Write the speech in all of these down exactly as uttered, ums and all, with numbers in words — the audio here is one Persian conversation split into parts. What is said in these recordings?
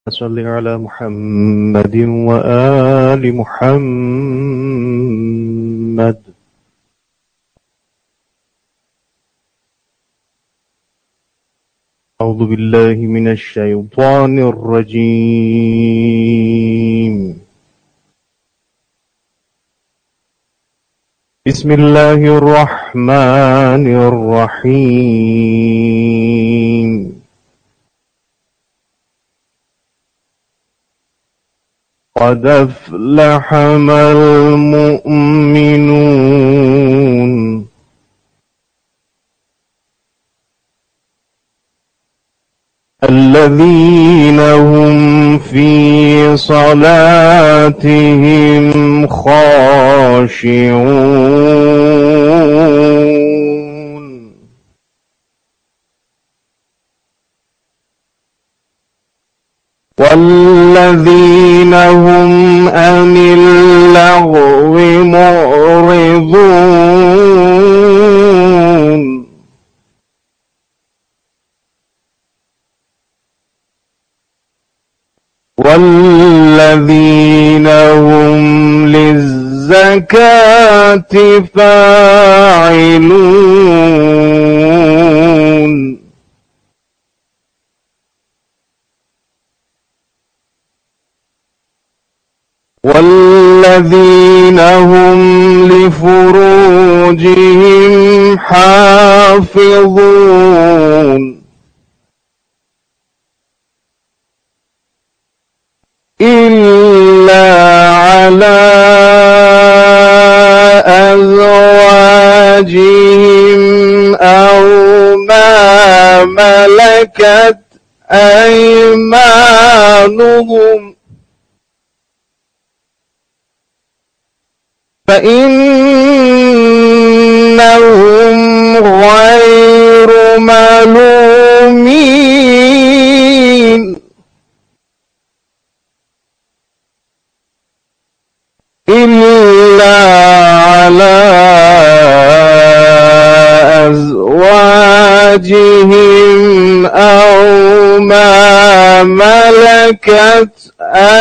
صل على محمد وآل محمد. أعوذ بالله من الشيطان الرجيم. بسم الله الرحمن الرحيم. قد أفلح المؤمنون الذين هم في صلاتهم خاشعون والذين هم عن اللغو معرضون والذين هم للزكاة فاعلون والذين هم لفروجهم حافظون إلا على أزواجهم أو ما ملكت أيمانهم فإنهم غير ملومين إلا على أزواجهم أو ما ملكت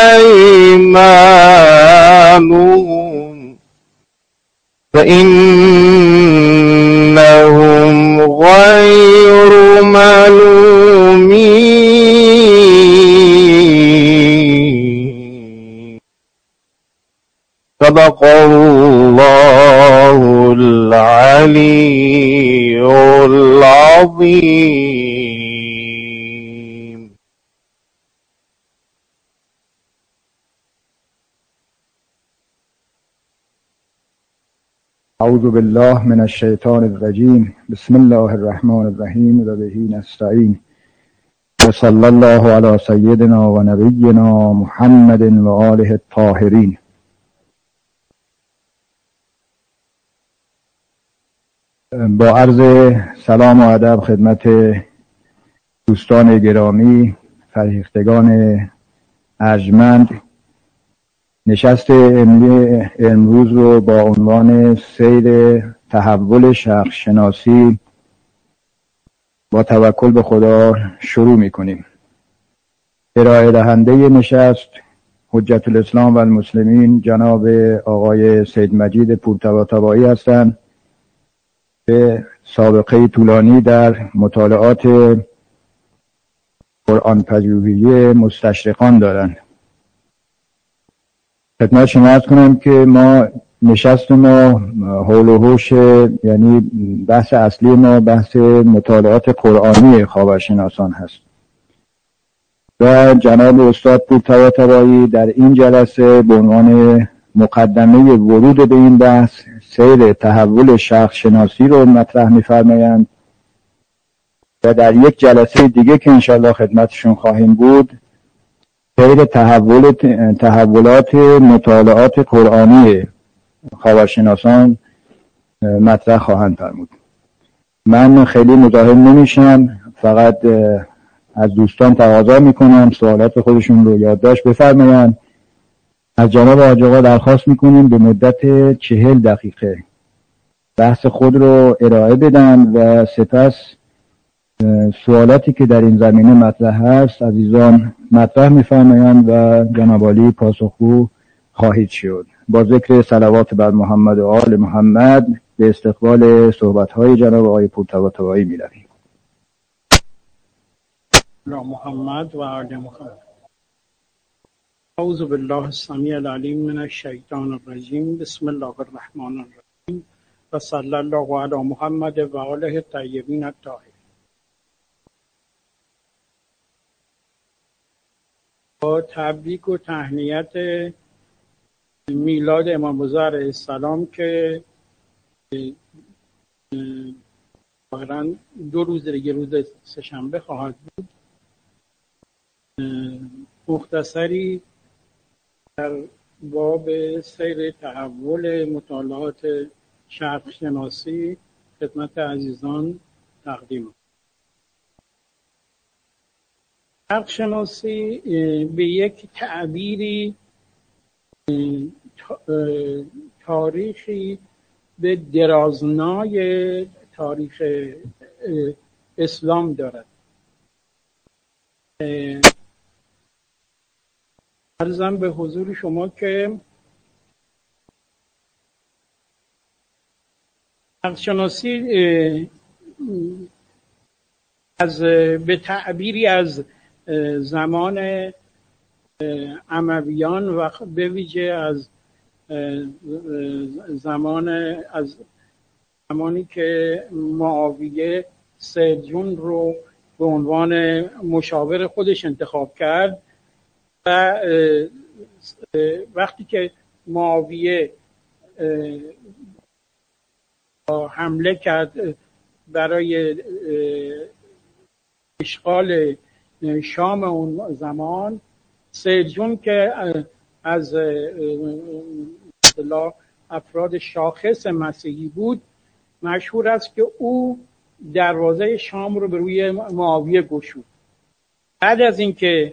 أيمانهم فإنهم غير ملومين. صدق الله العلي العظيم. أعوذ بالله من الشيطان الرجيم. بسم الله الرحمن الرحيم و به نستعين و صلی الله علی سیدنا و نبینا محمد و آله الطاهرین. با عرض سلام و ادب خدمت دوستان گرامی، فرهیختگان ارجمند، نشست امروز رو با عنوان سیر تحول شخص شناسی با توکل به خدا شروع می‌کنیم. ارائه دهنده نشست حجت الاسلام و المسلمین جناب آقای سید مجید پورطباطبایی هستند که سابقه طولانی در مطالعات قرآن پژوهی مستشرقان دارند. خدمت شما عرض کنم که ما نشست ما حول و حوش، یعنی بحث اصلی ما بحث مطالعات قرآنی خاورشناسان هست و جناب استاد پورطباطبایی در این جلسه به عنوان مقدمه ورود به این بحث سیر تحول شخص شناسی رو مطرح می‌فرمایند و در یک جلسه دیگه که انشاءالله خدمتشون خواهیم بود سیر تحول تحولات مطالعات قرآنی خاورشناسان مطرح خواهند فرمود. من خیلی مزاحم نمیشم، فقط از دوستان تقاضا میکنم سوالات خودشون رو یادداشت بفرمایند. از جناب حاج آقا درخواست میکنیم به مدت چهل دقیقه بحث خود رو ارائه بدن و سپس سوالاتی که در این زمینه مطرح هست عزیزان مطرح می‌فرمایند و جناب عالی پاسخگو خواهید شد. با ذکر صلوات بر محمد و آل محمد به استقبال صحبت‌های جناب آقای پورطباطبایی می‌رویم. محمد و آل محمد. اعوذ بالله السمیع العلیم من الشیطان الرجیم. بسم الله الرحمن الرحیم و صلی الله علی محمد و آله الطیبین الطاهرین. با تبریک و تهنیت میلاد امام رضا علیه السلام که واقعا دو روز دیگه روز سه‌شنبه خواهد بود، مختصری در باب سیر تحول مطالعات شرق شناسی خدمت عزیزان تقدیم. شرق شناسی به یک تعبیری تاریخی به درازنای تاریخ اسلام دارد. عرضم به حضور شما که شرق شناسی از به تعبیری از زمان امویان و به ویژه از زمان از زمانی که معاویه سرجون رو به عنوان مشاور خودش انتخاب کرد و وقتی که معاویه حمله کرد برای اشغال شام اون زمان، سرجون که از اصطلاح افراد شاخص مسیحی بود مشهور است که او دروازه شام رو به روی معاویه گشود. بعد از اینکه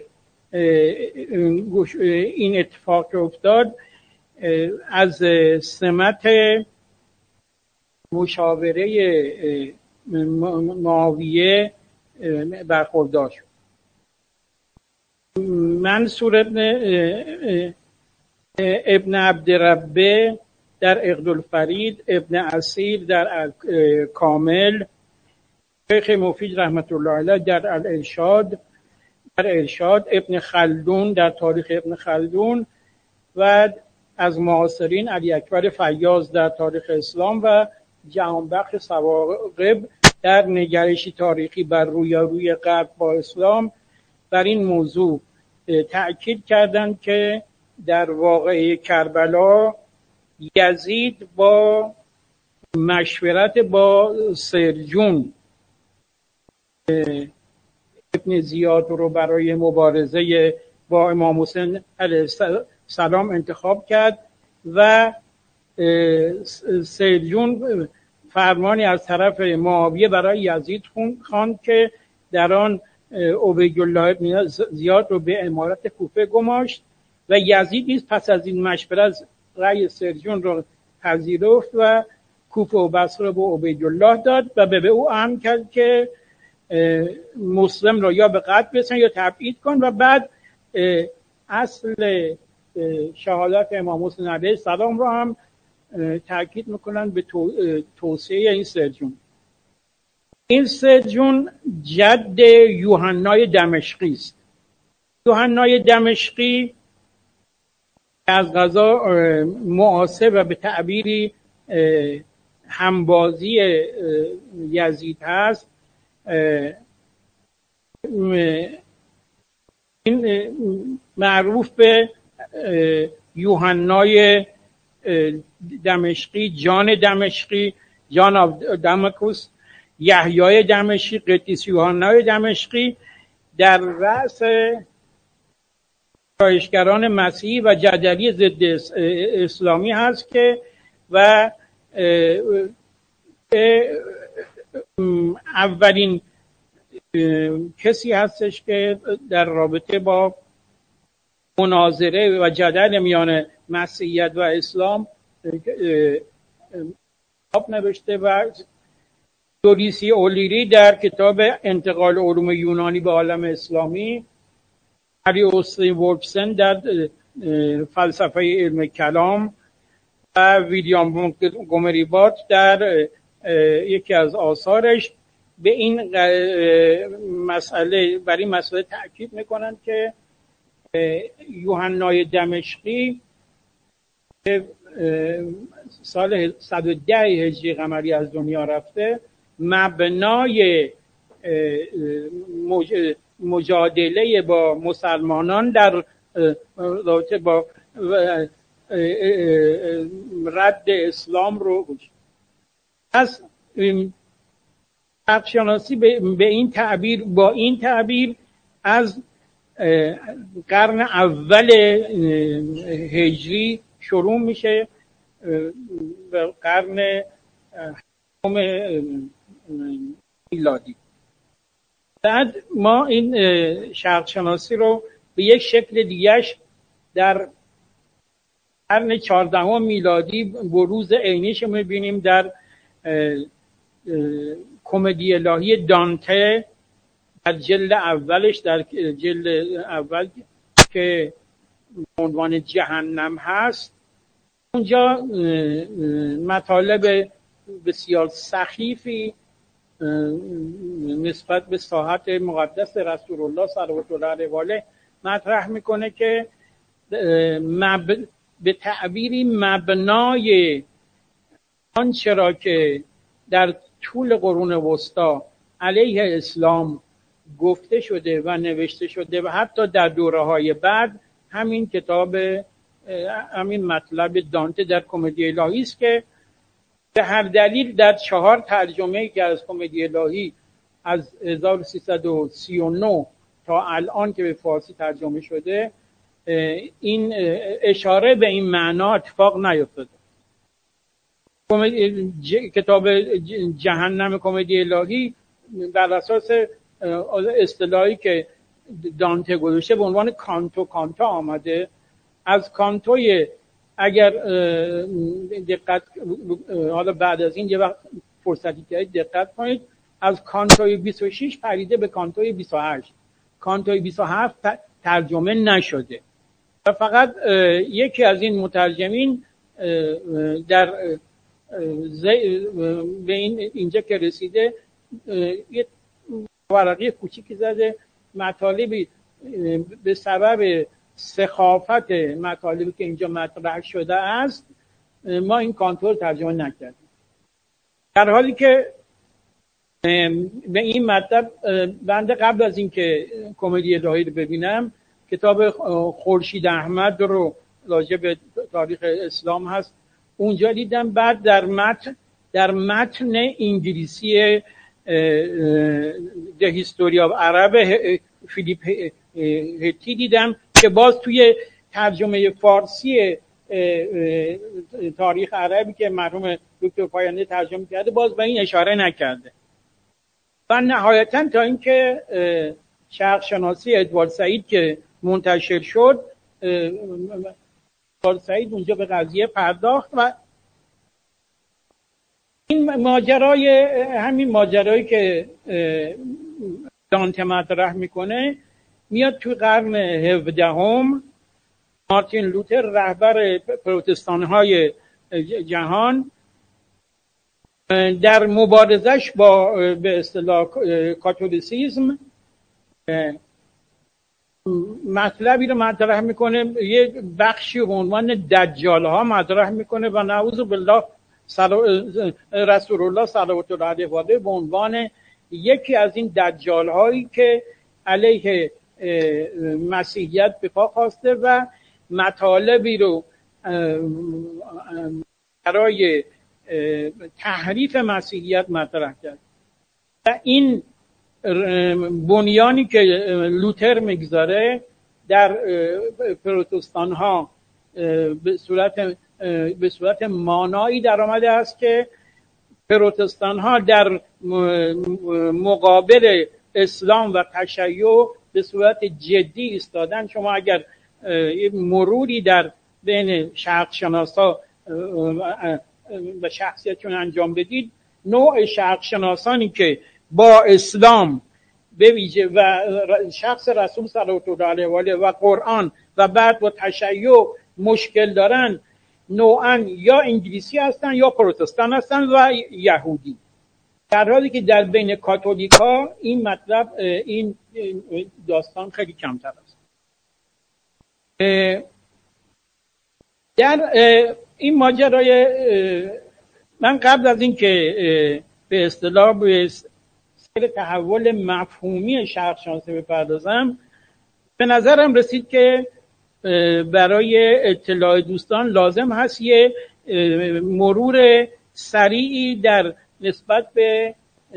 این اتفاق افتاد از سمت مشاوره معاویه برخوردار شد. منصور ابن ابن عبدربه در اقدالفرید، ابن اسیر در کامل، شیخ مفید رحمت الله علیه در الارشاد در ارشاد، ابن خلدون در تاریخ ابن خلدون و از معاصرین علی اکبر فیاض در تاریخ اسلام و جهانبخش ثواقب در نگرشی تاریخی بر رویارویی غرب با اسلام بر این موضوع تأکید کردند که در واقعه کربلا یزید با مشورت با سرجون ابن زیاد رو برای مبارزه با امام حسین علیه السلام انتخاب کرد و سرجون فرمانی از طرف معاویه برای یزید خواند که در آن عبیدالله ابن زیاد رو به امارت کوفه گماشت و یزید نیز پس از این مشورت رأی سرجون رو پذیرفت و کوفه و بصره به عبیدالله داد و به او امر کرد که مسلم رو یا به قتل برسان یا تبعید کن و بعد اصل شهادت امام حسین علیه السلام رو هم تاکید میکنن به توصیه این سرجون. این سرجون جد یوحنای دمشقی است. یوحنای دمشقی از قضا معاصر و به تعبیری همبازی یزید هست. این معروف به یوحنای دمشقی، جان دمشقی، جان آف دمکوس، یحیای دمشقی، قدیس یوحنای دمشقی در رأس رایشگران مسیحی و جدلی ضد اسلامی هست که و اولین کسی هستش که در رابطه با مناظره و جدل میان مسیحیت و اسلام کتاب نوشته و دوریسی اولیری در کتاب انتقال علوم یونانی به عالم اسلامی، هری اوستین وولفسن در فلسفه علم کلام و ویلیام مونتگومری بات در یکی از آثارش به این مسئله برای مسئله تأکید میکنند که یوحنای دمشقی سال صد و ده هجری قمری از دنیا رفته، مبنای مجادله با مسلمانان در رابطه با رد اسلام رو گذاشت. از عقل شناسی به این تعبیر با این تعبیر از قرن اول هجری شروع میشه و قرن هفتم میلادی. بعد ما این شرق شناسی رو به یک شکل دیگهش در قرن چهاردهم میلادی بروز عینیش میبینیم در کمدی الهی دانته در جلد اولش، در جلد اول که عنوان جهنم هست. اونجا مطالب بسیار سخیفی نسبت به ساحت مقدس رسول الله صلوات الله علیه و آله مطرح میکنه که مب... به تعبیری مبنای آنچه را که در طول قرون وسطی علیه اسلام گفته شده و نوشته شده و حتی در دوره‌های بعد، همین کتاب همین مطلب دانته در کمدی الهی است که به هر دلیل در چهار ترجمه که از کمدی الهی از هزار و سیصد و سی و نه تا الان که به فارسی ترجمه شده این اشاره به این معنا اتفاق نیفتاده. کتاب جهنم کمدی الهی بر اساس اصطلاحی که دانته گذاشته به عنوان کانتو کانتا آمده. از کانتوی اگر دقت حالا بعد از این یه وقت فرصتی دارید دقت کنید، از کانتوی بیست و شش پریده به کانتوی بیست و هشت. کانتوی بیست و هفت ترجمه نشده و فقط یکی از این مترجمین در به این اینجا که رسیده یه ورقه کوچیکی زده، مطالبی به سبب سخافت مطالبی که اینجا مطرح شده است ما این کانتور ترجمه نکردیم، در حالی که به این مطلب بنده قبل از این که کمدی الهی رو ببینم کتاب خورشید احمد رو راجع به تاریخ اسلام هست اونجا دیدم. بعد در متن در متن انگلیسی The History of Arab فیلیپ هتی دیدم که باز توی ترجمه فارسی تاریخ عربی که مرحوم دکتر پاینده ترجمه کرده باز به این اشاره نکرده. و نهایتا تا اینکه شرق شناسی ادوارد سعید که منتشر شد، ادوارد سعید اونجا به قضیه پرداخت و این ماجرای همین ماجرایی که دانته مطرح میکنه میاد توی قرن هفدهم. مارتین لوتر رهبر پروتستان های جهان در مبارزش با به اصطلاح کاتولیسیسم مطلبی رو مطرح میکنه، یک بخشی به عنوان دجال ها مطرح میکنه و نعوذ بالله رسول الله صلوات الله علیه و آله به عنوان یکی از این دجال هایی که علیه مسیحیت به پا خواسته و مطالبی رو برای تحریف مسیحیت مطرح کرد. و این بنیانی که لوتر میگذاره در پروتستان ها به صورت به صورت مانایی در آمده است که پروتستان ها در مقابل اسلام و تشیع به صورت جدی ایستادن. شما اگر مروری در بین شرق شناسا و شخصیتشون انجام بدید نوع شرق شناسانی که با اسلام به ویژه و شخص رسول صلی الله علیه و آله و قرآن و بعد با تشیع مشکل دارن، نوعا یا انگلیسی هستن یا پروتستان هستن و یهودی، در حالی که در بین کاتولیکا این مطلب این داستان خیلی کمتر است. در این ماجرای من قبل از این که به اصطلاح به سیر تحول مفهومی شرق شناسی بپردازم، به نظرم رسید که برای اطلاع دوستان لازم هست یه مرور سریعی در نسبت به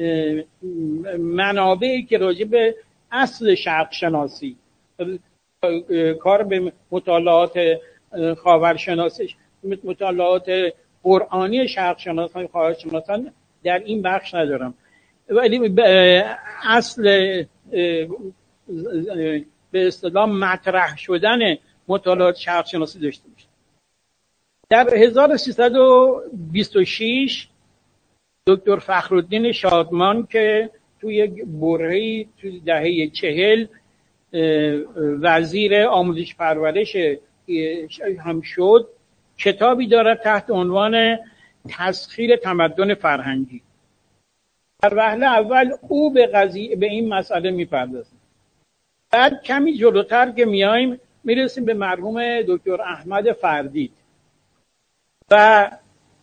منابعی که راجع به اصل شرق شناسی، کار به مطالعات خاورشناسی، مطالعات قرآنی شرق شناسان خاورشناسان در این بخش ندارم، ولی اصل به اصطلاح مطرح شدن مطالعات شرق شناسی داشته باشه. در هزار و سیصد و بیست و شش دکتر فخرالدین شادمان که توی برهه‌ای توی دهه چهل وزیر آموزش پرورش هم شد، کتابی دارد تحت عنوان تسخیر تمدن فرهنگی. در وهله اول او به قضیه به این مسئله میپردازه. بعد کمی جلوتر که میایم میرسیم به مرحوم دکتر احمد فردید و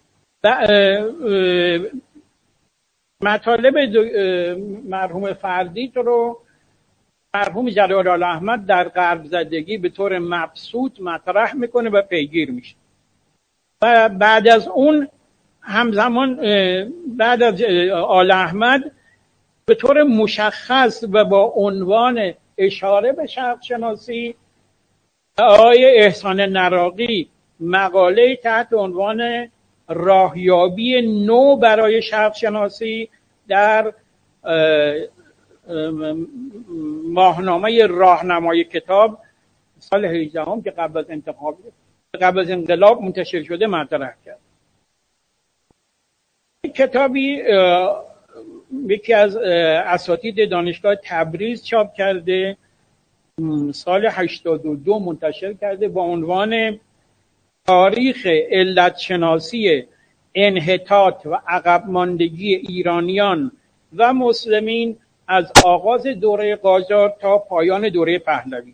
مطالب مرحوم فردید رو مرحوم جلال احمد در غرب زدگی به طور مبسوط مطرح میکنه و پیگیر میشه و بعد از اون همزمان بعد از آل احمد به طور مشخص و با عنوان اشاره به شرق شناسی آقای احسان نراقی مقاله تحت عنوان راهیابی نو برای شرق شناسی در ماهنامه راهنمای کتاب سال هجدهم که قبل از انتخاب قبل از انقلاب منتشر شده مطرح کرد. کتابی یکی از اساتید دانشگاه تبریز چاپ کرده، سال هشتاد و دو منتشر کرده با عنوان تاریخ علت شناسی انحطاط و عقب ماندگی ایرانیان و مسلمین از آغاز دوره قاجار تا پایان دوره پهلوی.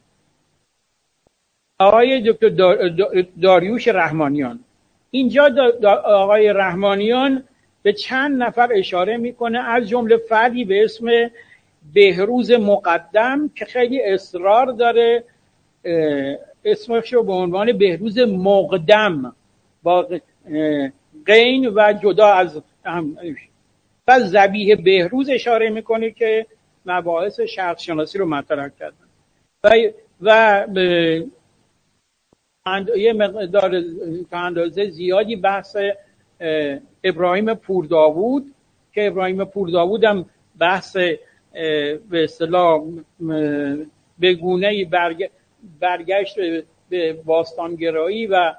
آقای دکتر داریوش رحمانیان. اینجا آقای رحمانیان به چند نفر اشاره میکنه، از جمله فردی به اسم بهروز مقدم که خیلی اصرار داره اسمش رو به عنوان بهروز مقدم با غین و جدا از و ذبیح بهروز اشاره میکنه که مباحث شرق شناسی رو مطرح کردن و و یه مقدار تا اندازه زیادی بحث ابراهیم پورداوود که ابراهیم پورداوود هم بحث به اصطلاح به گونه‌ای برگ برگشت به باستانگرایی و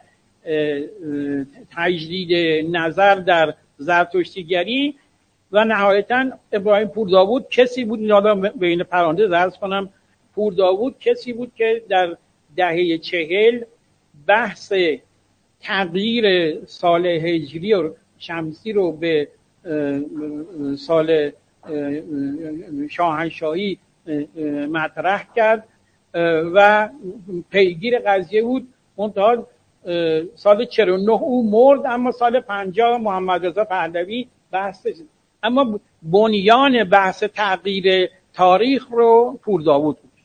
تجدید نظر در زرتشتیگری و نهایتاً ابراهیم پورداوود کسی بود، حالا بین پرانتز عرض کنم، پورداوود کسی بود که در دهه چهل بحث تغییر سال هجری و شمسی رو به سال شاهنشاهی مطرح کرد و پیگیر قضیه بود. منتها سال چهل و نه او مرد، اما سال پنجاه محمد رضا پهلوی بحث، اما بنیان بحث تغییر تاریخ رو پورداوود بود.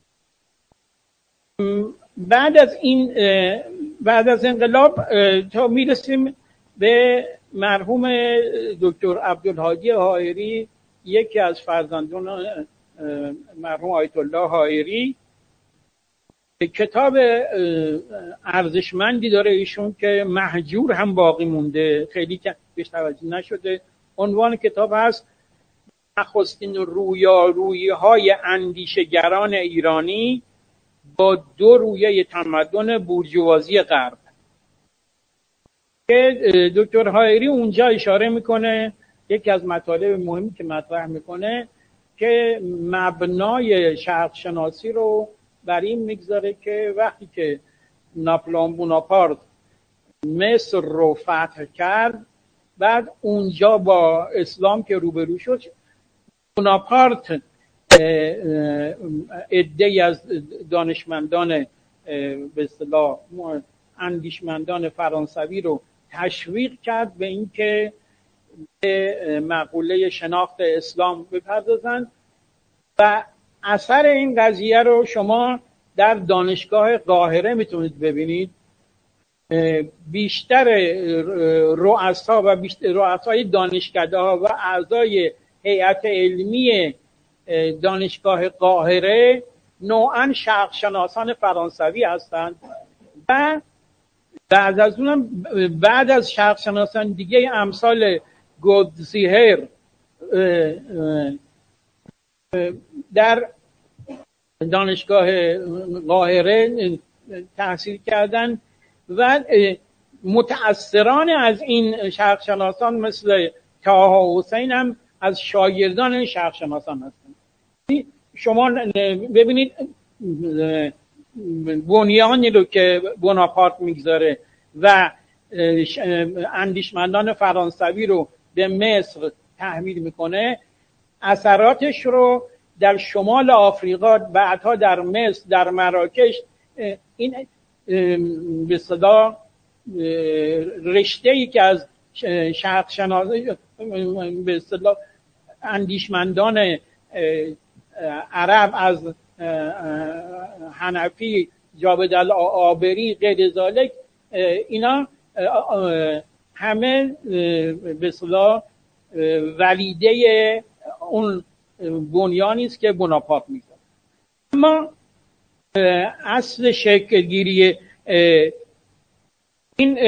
بعد از این بعد از انقلاب تا میرسیم به مرحوم دکتر عبدالهادی حائری، یکی از فرزندان مرحوم آیت الله حائری. کتاب ارزشمندی داره ایشون که مهجور هم باقی مونده، خیلی بهش توجه نشده. عنوان کتاب هست نخستین رویارویی های اندیشگران ایرانی با دو رویه تمدن بورژوازی غرب، که دکتر حائری اونجا اشاره میکنه یکی از مطالب مهمی که مطرح میکنه که مبنای شرق شناسی رو بر این میگذاره که وقتی که ناپلئون بوناپارت مصر رو فتح کرد، بعد اونجا با اسلام که روبرو شد، بوناپارت عده‌ای از دانشمندان به اصطلاح اندیشمندان فرانسوی رو تشویق کرد به اینکه به مقوله شناخت اسلام بپردازند و اثر این قضیه رو شما در دانشگاه قاهره میتونید ببینید. بیشتر رؤسا و بیشتر رؤسای دانشکده‌ها و اعضای هیئت علمی دانشگاه قاهره نوعاً شرق شناسان فرانسوی هستند و بعد از اونم بعد از شرق شناسان دیگه امثال گودزیهر در دانشگاه قاهره تحصیل کردن و متأثران از این شرق شناسان مثل طه حسین هم از شاگردان این شرق شناسان هستند. شما ببینید بنیانی رو که بوناپارت میگذاره و اندیشمندان فرانسوی رو به مصر تحمیل میکنه، اثراتش رو در شمال آفریقا، بعدها در مصر، در مراکش، این به صدا رشته‌ای که از شرق شناسی به اصطلاح اندیشمندان عرب از حنفی، جابر العابری، غیر ذالک، اینا همه به اصطلاح ولیده اون بنیانی است که بوناپارت می‌گذاره. اما اصل شکل گیری این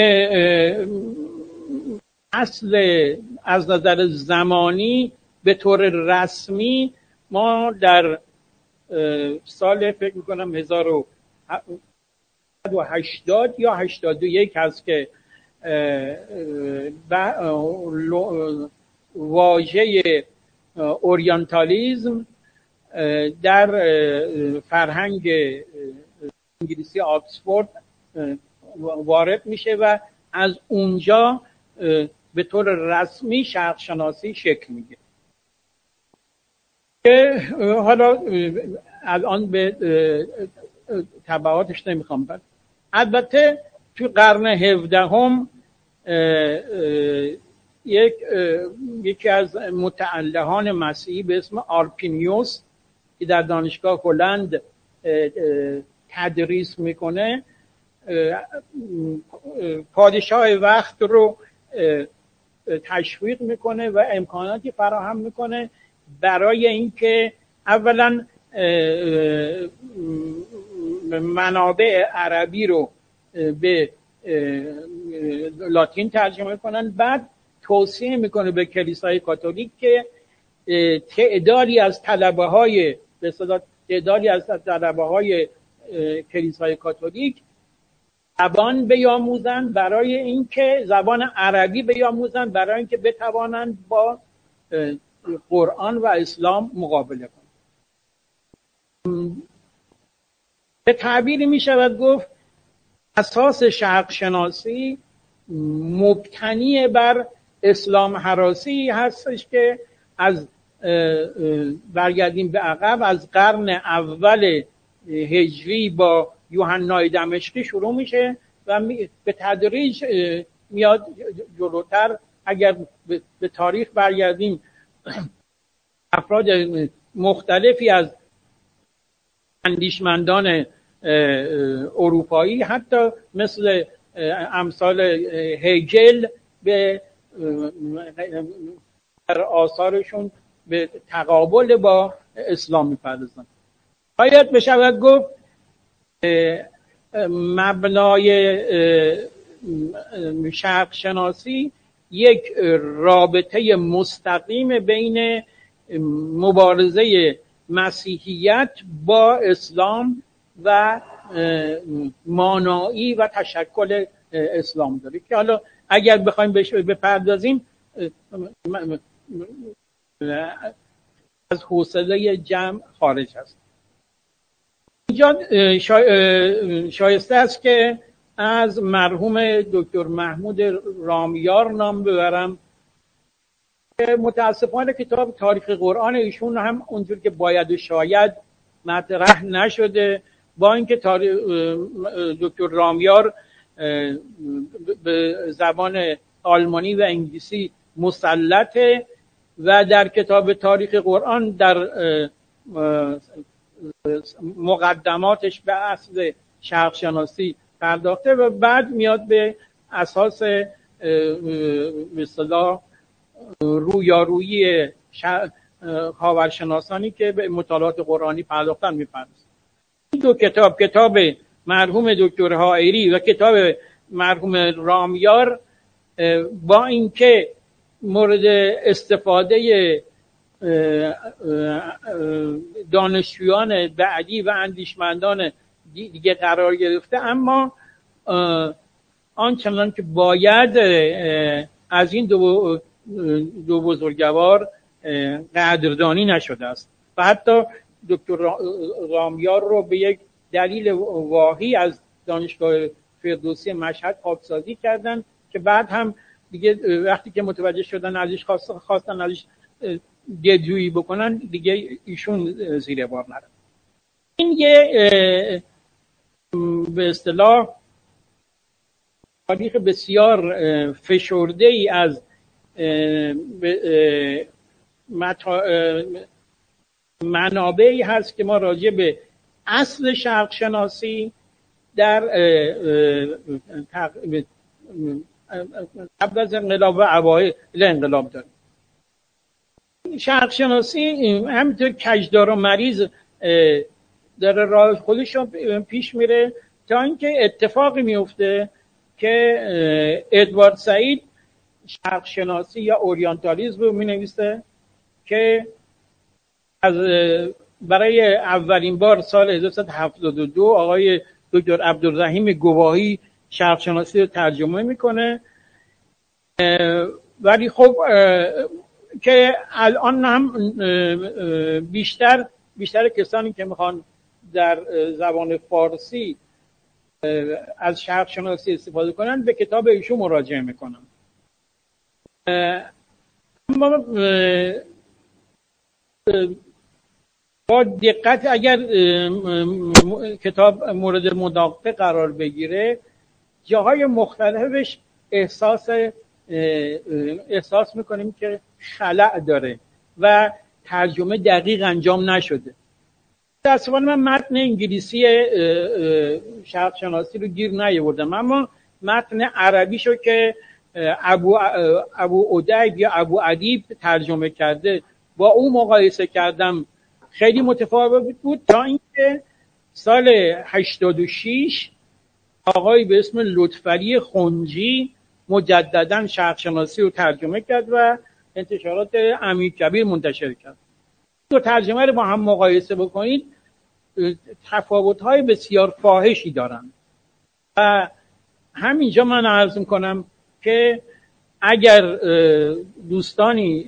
اصل از نظر زمانی به طور رسمی ما در سال فکر میکنم هزار و هشتاد یا هشتاد و یک هست که واژه اورینتالیزم در فرهنگ انگلیسی آکسفورد وارد میشه و از اونجا به طور رسمی شرق شناسی شکل میگیره. حالا الان به تبعاتش نمیخوام برد. البته تو قرن هفدهم یک یکی از متعلهان مسیحی به اسم آرپینیوس که در دانشگاه هلند تدریس میکنه، پادشاه وقت رو تشویق میکنه و امکاناتی فراهم میکنه برای اینکه اولا منابع عربی رو به لاتین ترجمه کنن، بعد توصیه میکنه به کلیسای کاتولیک که تعدادی از طلبه های به اصطلاح تعدادی از طلبه های کلیسای کاتولیک زبان بیاموزند برای اینکه زبان عربی بیاموزند برای اینکه بتوانند با قرآن و اسلام مقابله کنند. به تعبیری می شود گفت اساس شرق شناسی مبتنی بر اسلام هراسی هستش که از برگردیم به عقب از قرن اول هجری با یوحنای دمشقی شروع میشه و به تدریج میاد جلوتر. اگر به تاریخ برگردیم افراد مختلفی از اندیشمندان اروپایی حتی مثل امثال هگل به در آثارشون به تقابل با اسلام میپردازن. باید بشود گفت مبنای شرق شناسی یک رابطه مستقیم بین مبارزه مسیحیت با اسلام و مانایی و تشکل اسلام داره که حالا اگر بخوایم بهش بپردازیم از حوصله جمع خارج است. اینجا شایسته است که از مرحوم دکتر محمود رامیار نام ببرم که متاسفانه کتاب تاریخ قرآن ایشون هم اونجور که باید و شاید مطرح نشده، با اینکه دکتر رامیار به زبان آلمانی و انگلیسی مسلطه و در کتاب تاریخ قرآن در مقدماتش به اصل شرق شناسی پرداخته و بعد میاد به اساس به اصطلاح رویارویی خاورشناسانی که به مطالعات قرآنی پرداختن میپردازه. این دو کتاب، کتاب مرحوم دکتر حائری و کتاب مرحوم رامیار، با اینکه مورد استفاده دانشجویان بعدی و اندیشمندان دیگه قرار گرفته، اما آنچنان که باید از این دو دو بزرگوار قدردانی نشده است و حتی دکتر رامیار رو به یک دلیل واهی از دانشگاه فردوسی مشهد پاکسازی کردن که بعد هم دیگه وقتی که متوجه شدن ازش خواستن ازش دلجویی بکنن، دیگه ایشون زیر بار نرفت. این یه به اصطلاح تاریخ بسیار فشرده ای از منابعی هست که ما راجع به اصل شرق شناسی در قبل از انقلاب و اوایل انقلاب داریم. شرق شناسی همینطور کجدار و مریض داره راه خودش رو پیش میره تا اینکه اتفاقی میفته که ادوارد سعید شرق شناسی یا اورینتالیسم رو مینویسه که از برای اولین بار سال هزار و سیصد و هفتاد و دو آقای دکتر عبدالرحیم گواهی شرق شناسی رو ترجمه میکنه، ولی خب که الان هم بیشتر بیشتر کسانی که میخوان در زبان فارسی از شرق شناسی استفاده کنن به کتاب ایشون مراجعه میکنن. اما با دقت اگر کتاب مورد مداقبه قرار بگیره، جاهای مختلفش احساس احساس میکنیم که خلأ داره و ترجمه دقیق انجام نشده. متأسفانه من متن انگلیسی شرق شناسی رو گیر نیاوردم، اما متن عربیشو که ابو ابو ادیب یا ابو ادیب ترجمه کرده با او مقایسه کردم، خیلی متفاوت بود. تا اینکه سال هشتاد و شش آقای به اسم لطفعلی خنجی مجددا شرق شناسی رو ترجمه کرد و انتشارات امیرکبیر منتشر کرد. دو ترجمه رو با هم مقایسه بکنید، تفاوت‌های بسیار فاحشی دارن و همینجا من عرض می‌کنم که اگر دوستانی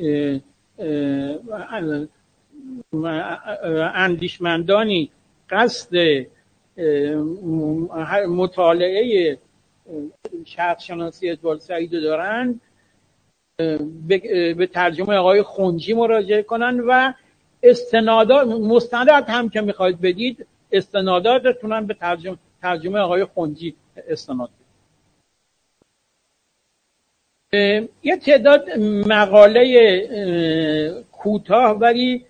اندیشمندانی قصد مطالعه شرق شناسی ادوارد سعید دارن، به ترجمه آقای خنجی مراجعه کنن و استنادات مستندات هم که میخواید بدید استناداتتون هم به ترجمه ترجمه آقای خنجی استناد بدید. یه تعداد مقاله کوتاه ولی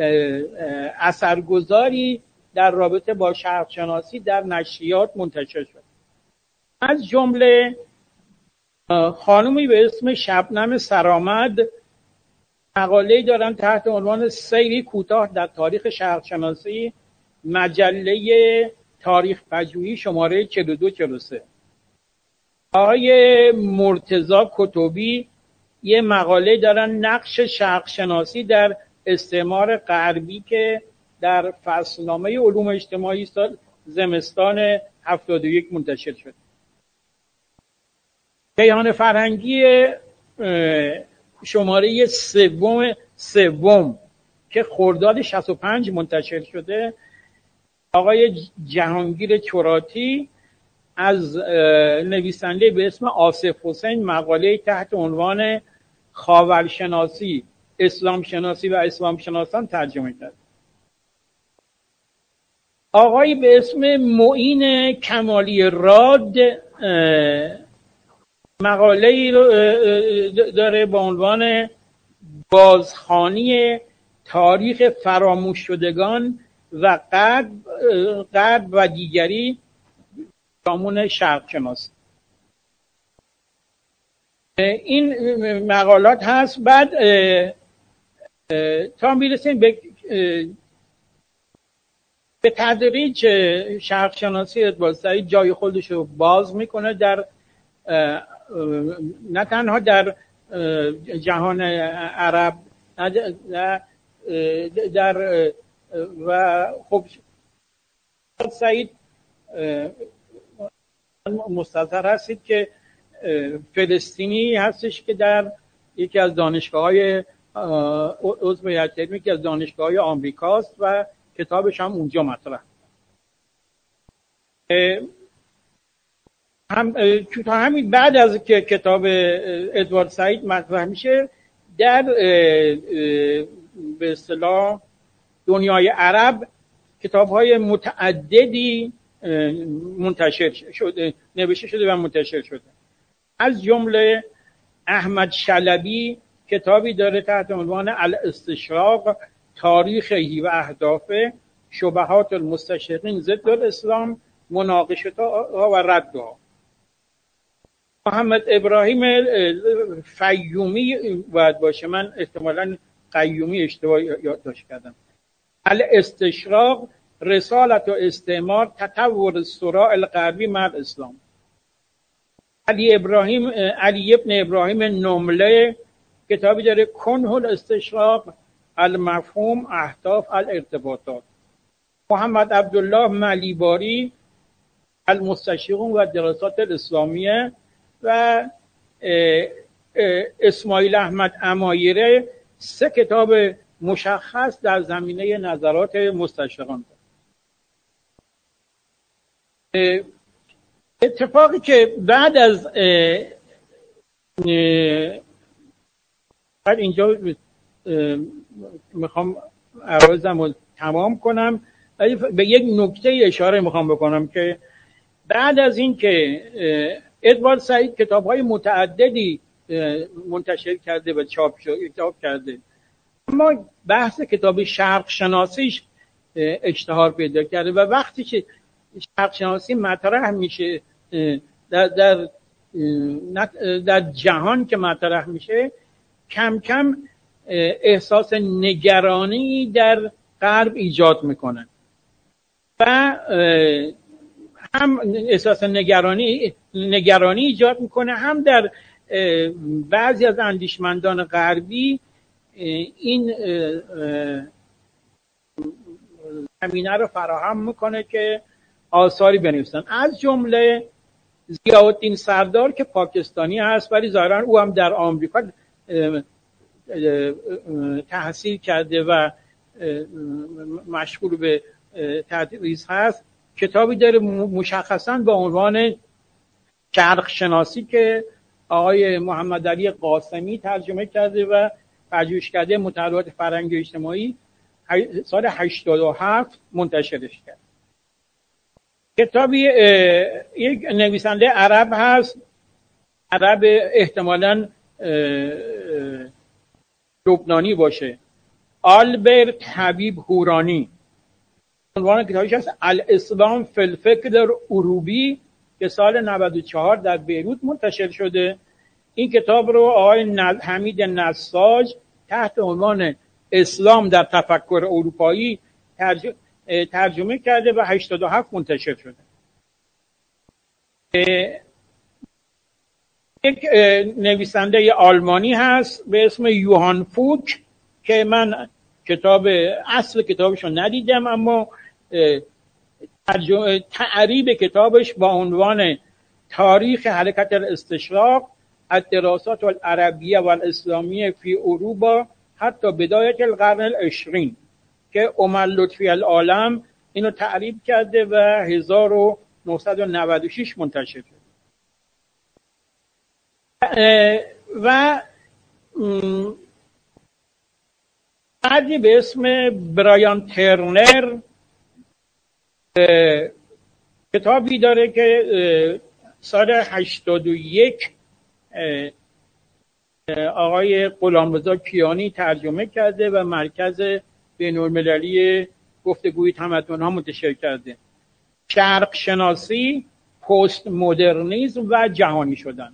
اثرگذاری در رابطه با شرق شناسی در نشریات منتشر شد. از جمله خانومی به اسم شبنم سرآمد مقاله‌ای دارن تحت عنوان سیری کوتاه در تاریخ شرق شناسی، مجله تاریخ پژوهی شماره چهل و دو چهل و سه. آقای مرتضی کتبی یه مقاله دارن نقش شرق شناسی در استعمار غربی که در فصلنامه علوم اجتماعی سال زمستان هفتاد و یک منتشر شد. کیهان فرهنگی شماره سوم سوم که خرداد شصت و پنج منتشر شده، آقای جهانگیر چراتی از نویسنده به اسم آصف حسین مقاله تحت عنوان خاورشناسی، اسلام شناسی و اسلام شناسان ترجمه کرد. آقایی به اسم معین کمالی راد مقاله داره با عنوان بازخوانی تاریخ فراموش شدگان و غرب غرب و دیگری پیرامون شرق شناسی. این مقالات هست. بعد تا میرسیم به به تدریج شرق شناسی ادوارد سعید جای خودش رو باز میکنه در نه تنها در جهان عرب در و خب سعید مستظهر هستید که فلسطینی هستش که در یکی از دانشگاه‌های عضو هیئت علمی که از دانشگاه‌های آمریکاست و کتابش هم اونجا مطرح. هم تا همین بعد از که کتاب ادوارد سعید مطرح میشه، در به اصطلاح دنیای عرب کتاب‌های متعددی منتشر شده، نوشته شده و منتشر شده. از جمله احمد شلبی کتابی داره تحت عنوان الاستشراق، تاریخی و اهداف شبهات المستشرقین ضد الاسلام، مناقشتها و ردها. محمد ابراهیم فیومی باید باشه، من احتمالاً قیومی اشتباه یادداشت کردم. الاستشراق، رسالت و استعمار، تطور الصراع الغربی مع الاسلام. علی ابراهیم علی ابن ابراهیم نمله کتابی داره کنه الاستشراق، المفهوم، اهداف، الارتباطات. محمد عبدالله ملیباری المستشرقون و دراسات الاسلامیه و اسماعیل احمد امایره سه کتاب مشخص در زمینه نظرات مستشرقان. اتفاقی که بعد از بعد اینجا میخوام عرضم رو تمام کنم، ولی به یک نکته اشاره میخوام بکنم که بعد از این که ادوارد سعید کتاب‌های متعددی منتشر کرده و چاپ چاپ کرده، اما بحث کتاب شرق شناسیش اشتهار پیدا کرده و وقتی که شرق شناسی مطرح میشه در در در جهان که مطرح میشه، کم کم احساس نگرانی در غرب ایجاد میکنه و هم احساس نگرانی نگرانی ایجاد میکنه، هم در بعضی از اندیشمندان غربی این زمینه رو فراهم میکنه که آثاری بنویسن. از جمله ضیاءالدین سردار که پاکستانی هست ولی ظاهرا او هم در آمریکا تحصیل کرده و مشغول به تدریس هست، کتابی داره مشخصاً با عنوان شرق شناسی که آقای محمد علی قاسمی ترجمه کرده و پژوهشکده مطالعات فرهنگی و اجتماعی سال هشتاد و هفت منتشرش کرد. کتابی یک نویسنده عرب هست، عرب احتمالاً لبنانی باشه، آلبرت حبیب هورانی. عنوان کتابش هست الاسلام فی الفکر الاوروبی که سال نود و چهار در بیروت منتشر شده. این کتاب رو آقای حمید نساج تحت عنوان اسلام در تفکر اروپایی ترجمه کرده و هشتاد و هفت منتشر شده. یک نویسنده آلمانی هست به اسم یوهان فوک که من کتاب اصل کتابش رو ندیدم، اما تعریب کتابش با عنوان تاریخ حرکت الاستشراق الدراسات العربیه و الاسلامیه فی اروپا حتی بدایت القرن العشرین که عمر لطفی العالم اینو تعریف کرده و هزار و نهصد و نود و شش منتشر شد. و مردی به اسم برایان ترنر کتابی داره که سال هشتاد و یک آقای غلامرضا کیانی ترجمه کرده و مرکز بین‌المللی گفتگوی تمدن‌ها منتشر کرده. شرق شناسی، پست مدرنیسم و جهانی شدن.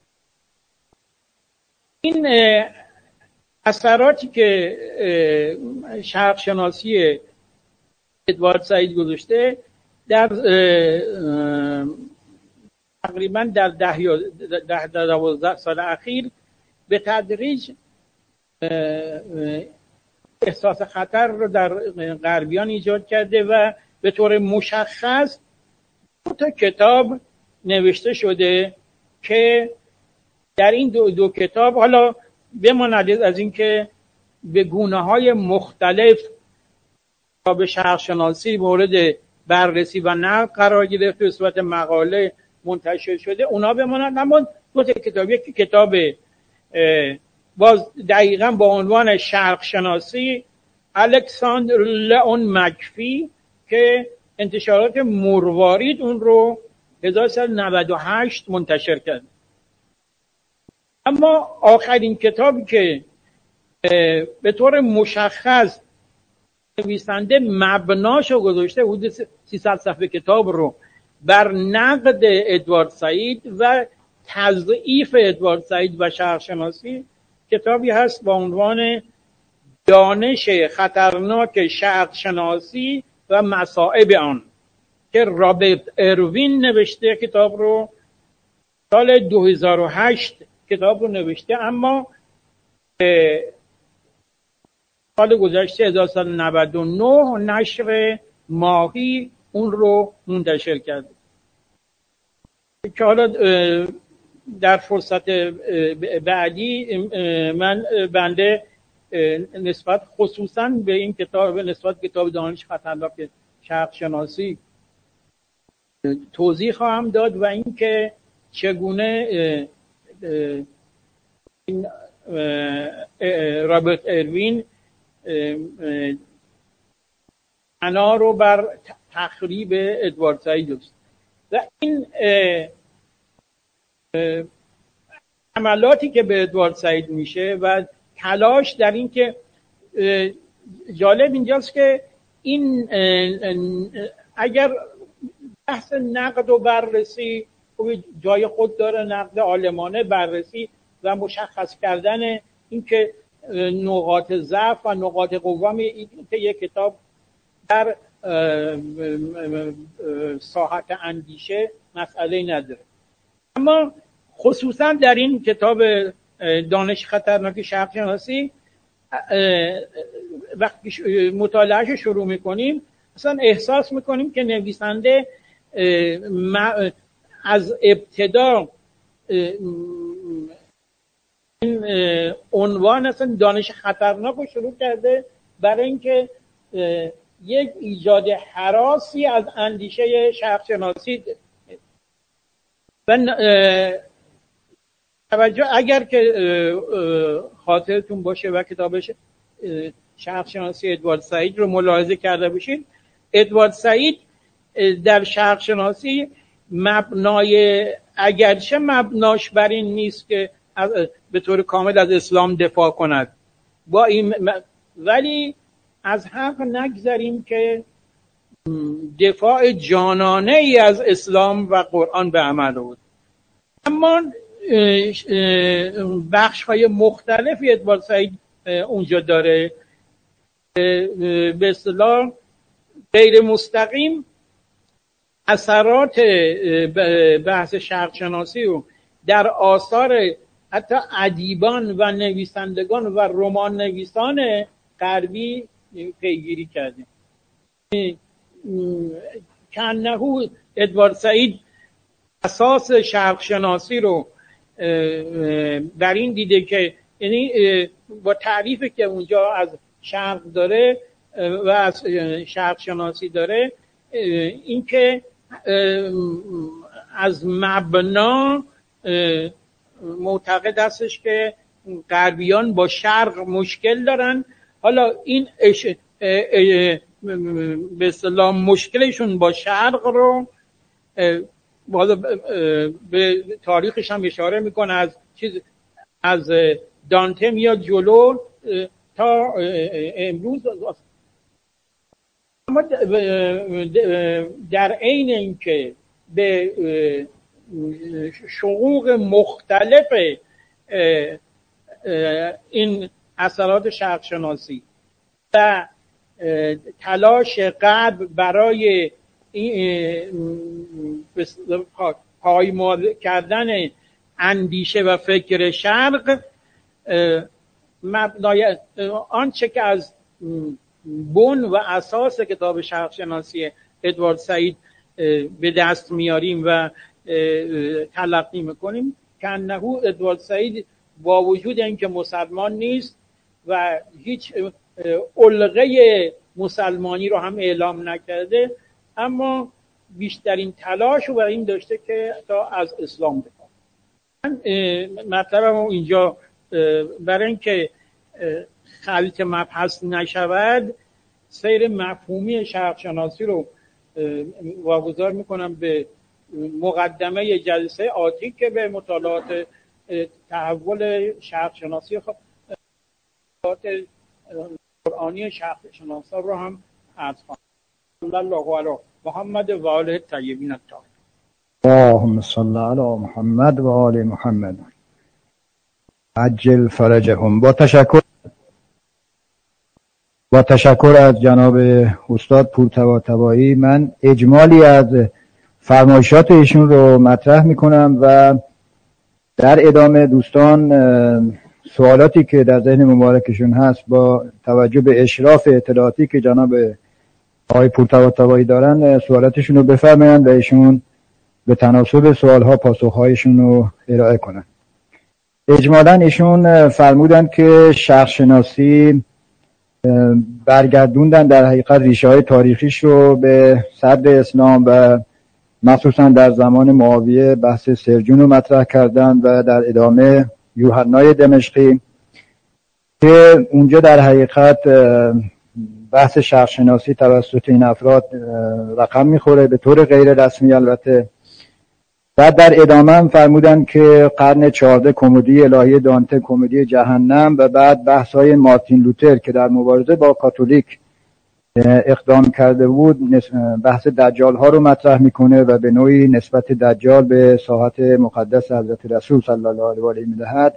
این اثراتی که شرق شناسی ادوارد سعید گذاشته در تقریبا در ده یا ده دوازده سال اخیر به تدریج احساس خطر رو در غربیان ایجاد کرده و به طور مشخص دو تا کتاب نوشته شده که در این دو, دو کتاب حالا بماند از اینکه به گونه‌های مختلف به شرق شناسی مورد بررسی و نقد قرار گرفته به صورت مقاله منتشر شده اونا بمانند، اما دو تا کتاب، یکی کتاب باز دقیقاً با عنوان شرق شناسی الکساندر لئون مکفی که انتشارات مروارید اون رو هزار و سیصد و نود و هشت منتشر کرد. اما آخرین کتابی که به طور مشخص نویسنده مبناشو گذاشته حدود سیصد صفحه کتاب رو بر نقد ادوارد سعید و تضعیف ادوارد سعید و شرق شناسی، کتابی هست با عنوان دانش خطرناک شرق شناسی و مصائب آن که رابرت اروین نوشته. کتاب رو سال دو هزار و هشت کتاب رو نوشته، اما سال گذشته هزار و سیصد و نود و نه نشر ماهی اون رو منتشر کرده که حالا در فرصت بعدی من بنده نسبت خصوصا به این کتاب نسبت کتاب دانش خطرناک شرق شناسی توضیح خواهم داد و اینکه چگونه این رابرت اروین بنا رو بر تخریب ادوارد سعید است و این حملاتی که به ادوارد سعید میشه و تلاش در این که جالب اینجاست که این اگر بحث نقد و بررسی جای خود داره، نقد عالمانه، بررسی و مشخص کردن اینکه نقاط ضعف و نقاط قوه که یک کتاب در ساحت اندیشه مسئله نداره. اما خصوصا در این کتاب دانش خطرناک شرق شناسی وقتی مطالعهش شروع میکنیم اصلا احساس میکنیم که نویسنده از ابتدا این عنوان اصلا دانش خطرناک رو شروع کرده برای اینکه یک ایجاد هراسی از اندیشه شرق شناسی و توجه اگر که خاطرتون باشه و کتابش شرق شناسی ادوارد سعید رو ملاحظه کرده باشید، ادوارد سعید در شرق شناسی مبنای اگرچه مبناش بر این نیست که به طور کامل از اسلام دفاع کند با این ولی از حق نگذاریم که دفاع جانانه ای از اسلام و قرآن به عمل بود. اما بخش های مختلفی ادوارد سعید اونجا داره به اصطلاح غیر مستقیم اثرات بحث شرق شناسی رو در آثار حتی ادیبان و نویسندگان و رمان نویسان غربی پیگیری کردیم. کنهو ادوارد سعید اساس شرق شناسی رو در این دیده که یعنی با تعریفی که اونجا از شرق داره و از شرق شناسی داره، اینکه از مبنا معتقد هستش که غربیان با شرق مشکل دارن. حالا این اش... به اصطلاح مشکلشون با شرق رو به تاریخش هم اشاره میکنه، از چیز از دانته میاد جلو تا امروز. اما در عین اینکه به شقوق مختلف این اثرات شرق شناسی و تلاش غرب برای پایمال کردن اندیشه و فکر شرق، مبنای آنچه که از بن و اساس کتاب شرق شناسی ادوارد سعید به دست میاریم و تلقی میکنیم، که انه ادوارد سعید با وجود اینکه مسلمان نیست و هیچ علقه مسلمانی رو هم اعلام نکرده، اما بیشترین تلاش رو برای این داشته که تا از اسلام بکنه. من مطلبم اینجا برای اینکه خلط مبحث نشود، سیر مفهومی شرق شناسی رو واگذار میکنم به مقدمه جلسه آتی که به مطالعات تحول شرق شناسی خب مطالعات قرآنی شرق شناسا رو هم عرض خواهم. الله علی محمد و آله الطیبین الطاهرین. اللهم صل علی محمد و آل محمد عجل فرجهم. با تشکر با تشکر از جناب استاد پورطباطبایی، من اجمالی از فرمایشات ایشون رو مطرح میکنم و در ادامه دوستان سوالاتی که در ذهن مبارکشون هست با توجه به اشراف اطلاعاتی که جناب آقای پورطباطبایی دارن سوالاتشون رو بفرمایند و ایشون به تناسب سوالها پاسخهایشون رو ارائه کنن. اجمالاً ایشون فرمودن که شرق شناسی برگردوندن در حقیقت ریشه های تاریخیش رو به صدر اسلام و مخصوصا در زمان معاویه بحث سرجون رو مطرح کردن و در ادامه یوحنای دمشقی که اونجا در حقیقت بحث شرق شناسی توسط این افراد رقم میخوره به طور غیر رسمی البته. بعد در ادامه هم فرمودن که قرن چهاردهم کمدی الهی دانته، کمدی جهنم، و بعد بحث های مارتین لوتر که در مبارزه با کاتولیک اقدام کرده بود بحث دجال ها رو مطرح میکنه و به نوعی نسبت دجال به ساحت مقدس حضرت رسول صلی الله علیه و آله میدهد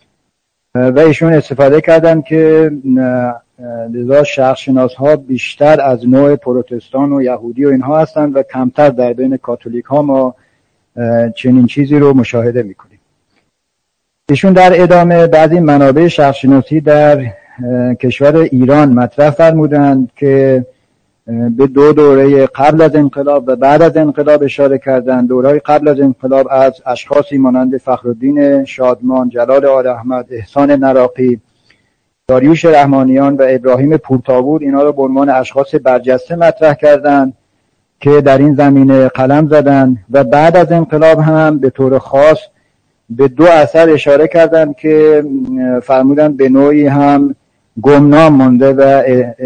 و ایشون استفاده کردن که لذا شرق شناس ها بیشتر از نوع پروتستان و یهودی و اینها هستند و کمتر در بین کاتولیک ها ما چنین چیزی رو مشاهده میکنیم. ایشون در ادامه بعضی منابع شرق شناسی در کشور ایران مطرح فرمودند که به دو دوره قبل از انقلاب و بعد از انقلاب اشاره کردند. دورهای قبل از انقلاب از اشخاصی مانند فخرالدین شادمان، جلال آل احمد، احسان نراقی، داریوش رحمانیان و ابراهیم پورتاوود، اینا رو به عنوان اشخاص برجسته مطرح کردند که در این زمینه قلم زدند و بعد از انقلاب هم به طور خاص به دو اثر اشاره کردند که فرمودند به نوعی هم گمنام مانده و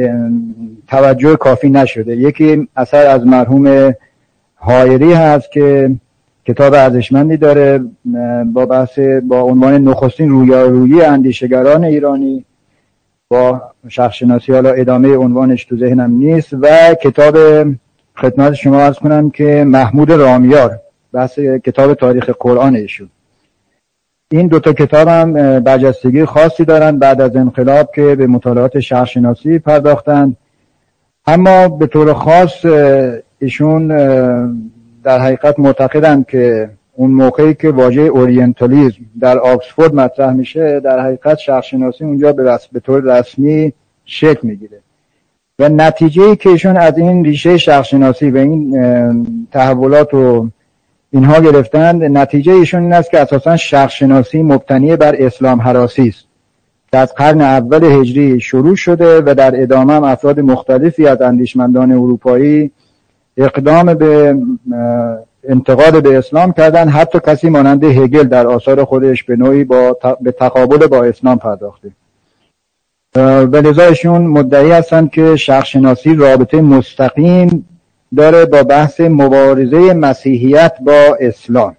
توجه کافی نشده. یکی اثر از مرحوم حایری هست که کتاب ارزشمندی داره با بحث با عنوان نخستین رویارویی اندیشگران ایرانی با شرق شناسی، حالا ادامه عنوانش تو ذهنم نیست، و کتاب خدمت شما عرض کنم که محمود رامیار بحث کتاب تاریخ قرآن ایشون. این دوتا کتاب هم برجستگی خاصی دارن بعد از انقلاب که به مطالعات شرق شناسی پرداختن، اما به طور خاص ایشون در حقیقت معتقدن که اون موقعی که واژه اورینتالیسم در آکسفورد مطرح میشه در حقیقت شرق شناسی اونجا به, رسم به طور رسمی شکل میگیره و نتیجه‌ای که ایشون از این ریشه شرق شناسی و این تحولات و اینها گرفتند. نتیجه ایشون این است که اساساً شرق شناسی مبتنی بر اسلام هراسی است که از قرن اول هجری شروع شده و در ادامه هم افراد مختلفی از اندیشمندان اروپایی اقدام به انتقاد به اسلام کردن. حتی کسی مانند هگل در آثار خودش به نوعی با به تقابل با اسلام پرداخته و لذا ایشون مدعی هستند که شرق شناسی رابطه مستقیم داره با بحث مبارزه مسیحیت با اسلام.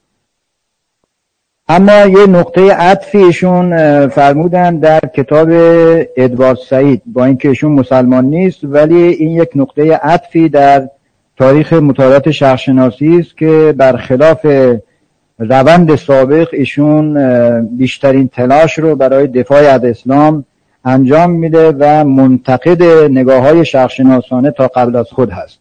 اما یه نقطه عطفی ایشون فرمودن در کتاب ادوارد سعید، با اینکه ایشون مسلمان نیست ولی این یک نقطه عطفی در تاریخ مطالعات شرق شناسی است که برخلاف روند سابق ایشون بیشترین تلاش رو برای دفاع از اسلام انجام میده و منتقد نگاه‌های شرق شناسانه تا قبل از خود هست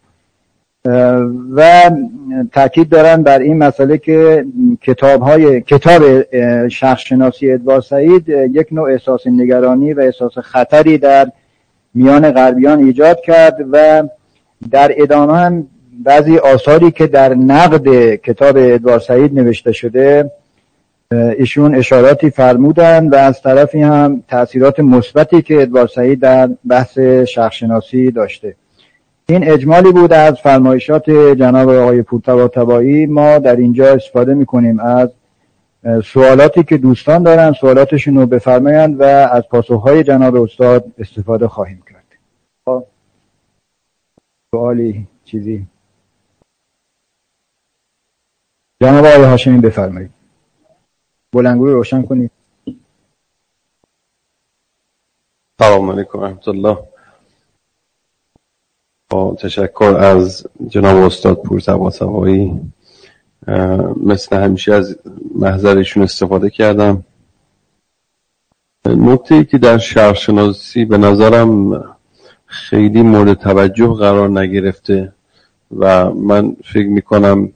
و تاکید دارن بر این مسئله که کتاب‌های کتاب شرق شناسی ادوارد سعید یک نوع احساس نگرانی و احساس خطری در میان غربیان ایجاد کرد و در ادامه هم بعضی آثاری که در نقد کتاب ادوارد سعید نوشته شده ایشون اشاراتی فرمودن و از طرفی هم تأثیرات مثبتی که ادوارد سعید در بحث شرق شناسی داشته. این اجمالی بود از فرمایشات جناب آقای پورطباطبایی. ما در اینجا استفاده میکنیم از سوالاتی که دوستان دارن، سوالاتشون رو بفرمایند و از پاسخهای جناب استاد استفاده خواهیم کرد. سوالی چیزی؟ جناب آقای هاشمی بفرمایید. بلندگو رو روشن کنید. سلام علیکم و رحمت الله. با تشکر از جناب استاد پورطباطبایی، مثل همیشه از محضرشون استفاده کردم. نکته‌ای که در شرق شناسی به نظرم خیلی مورد توجه قرار نگرفته و من فکر میکنم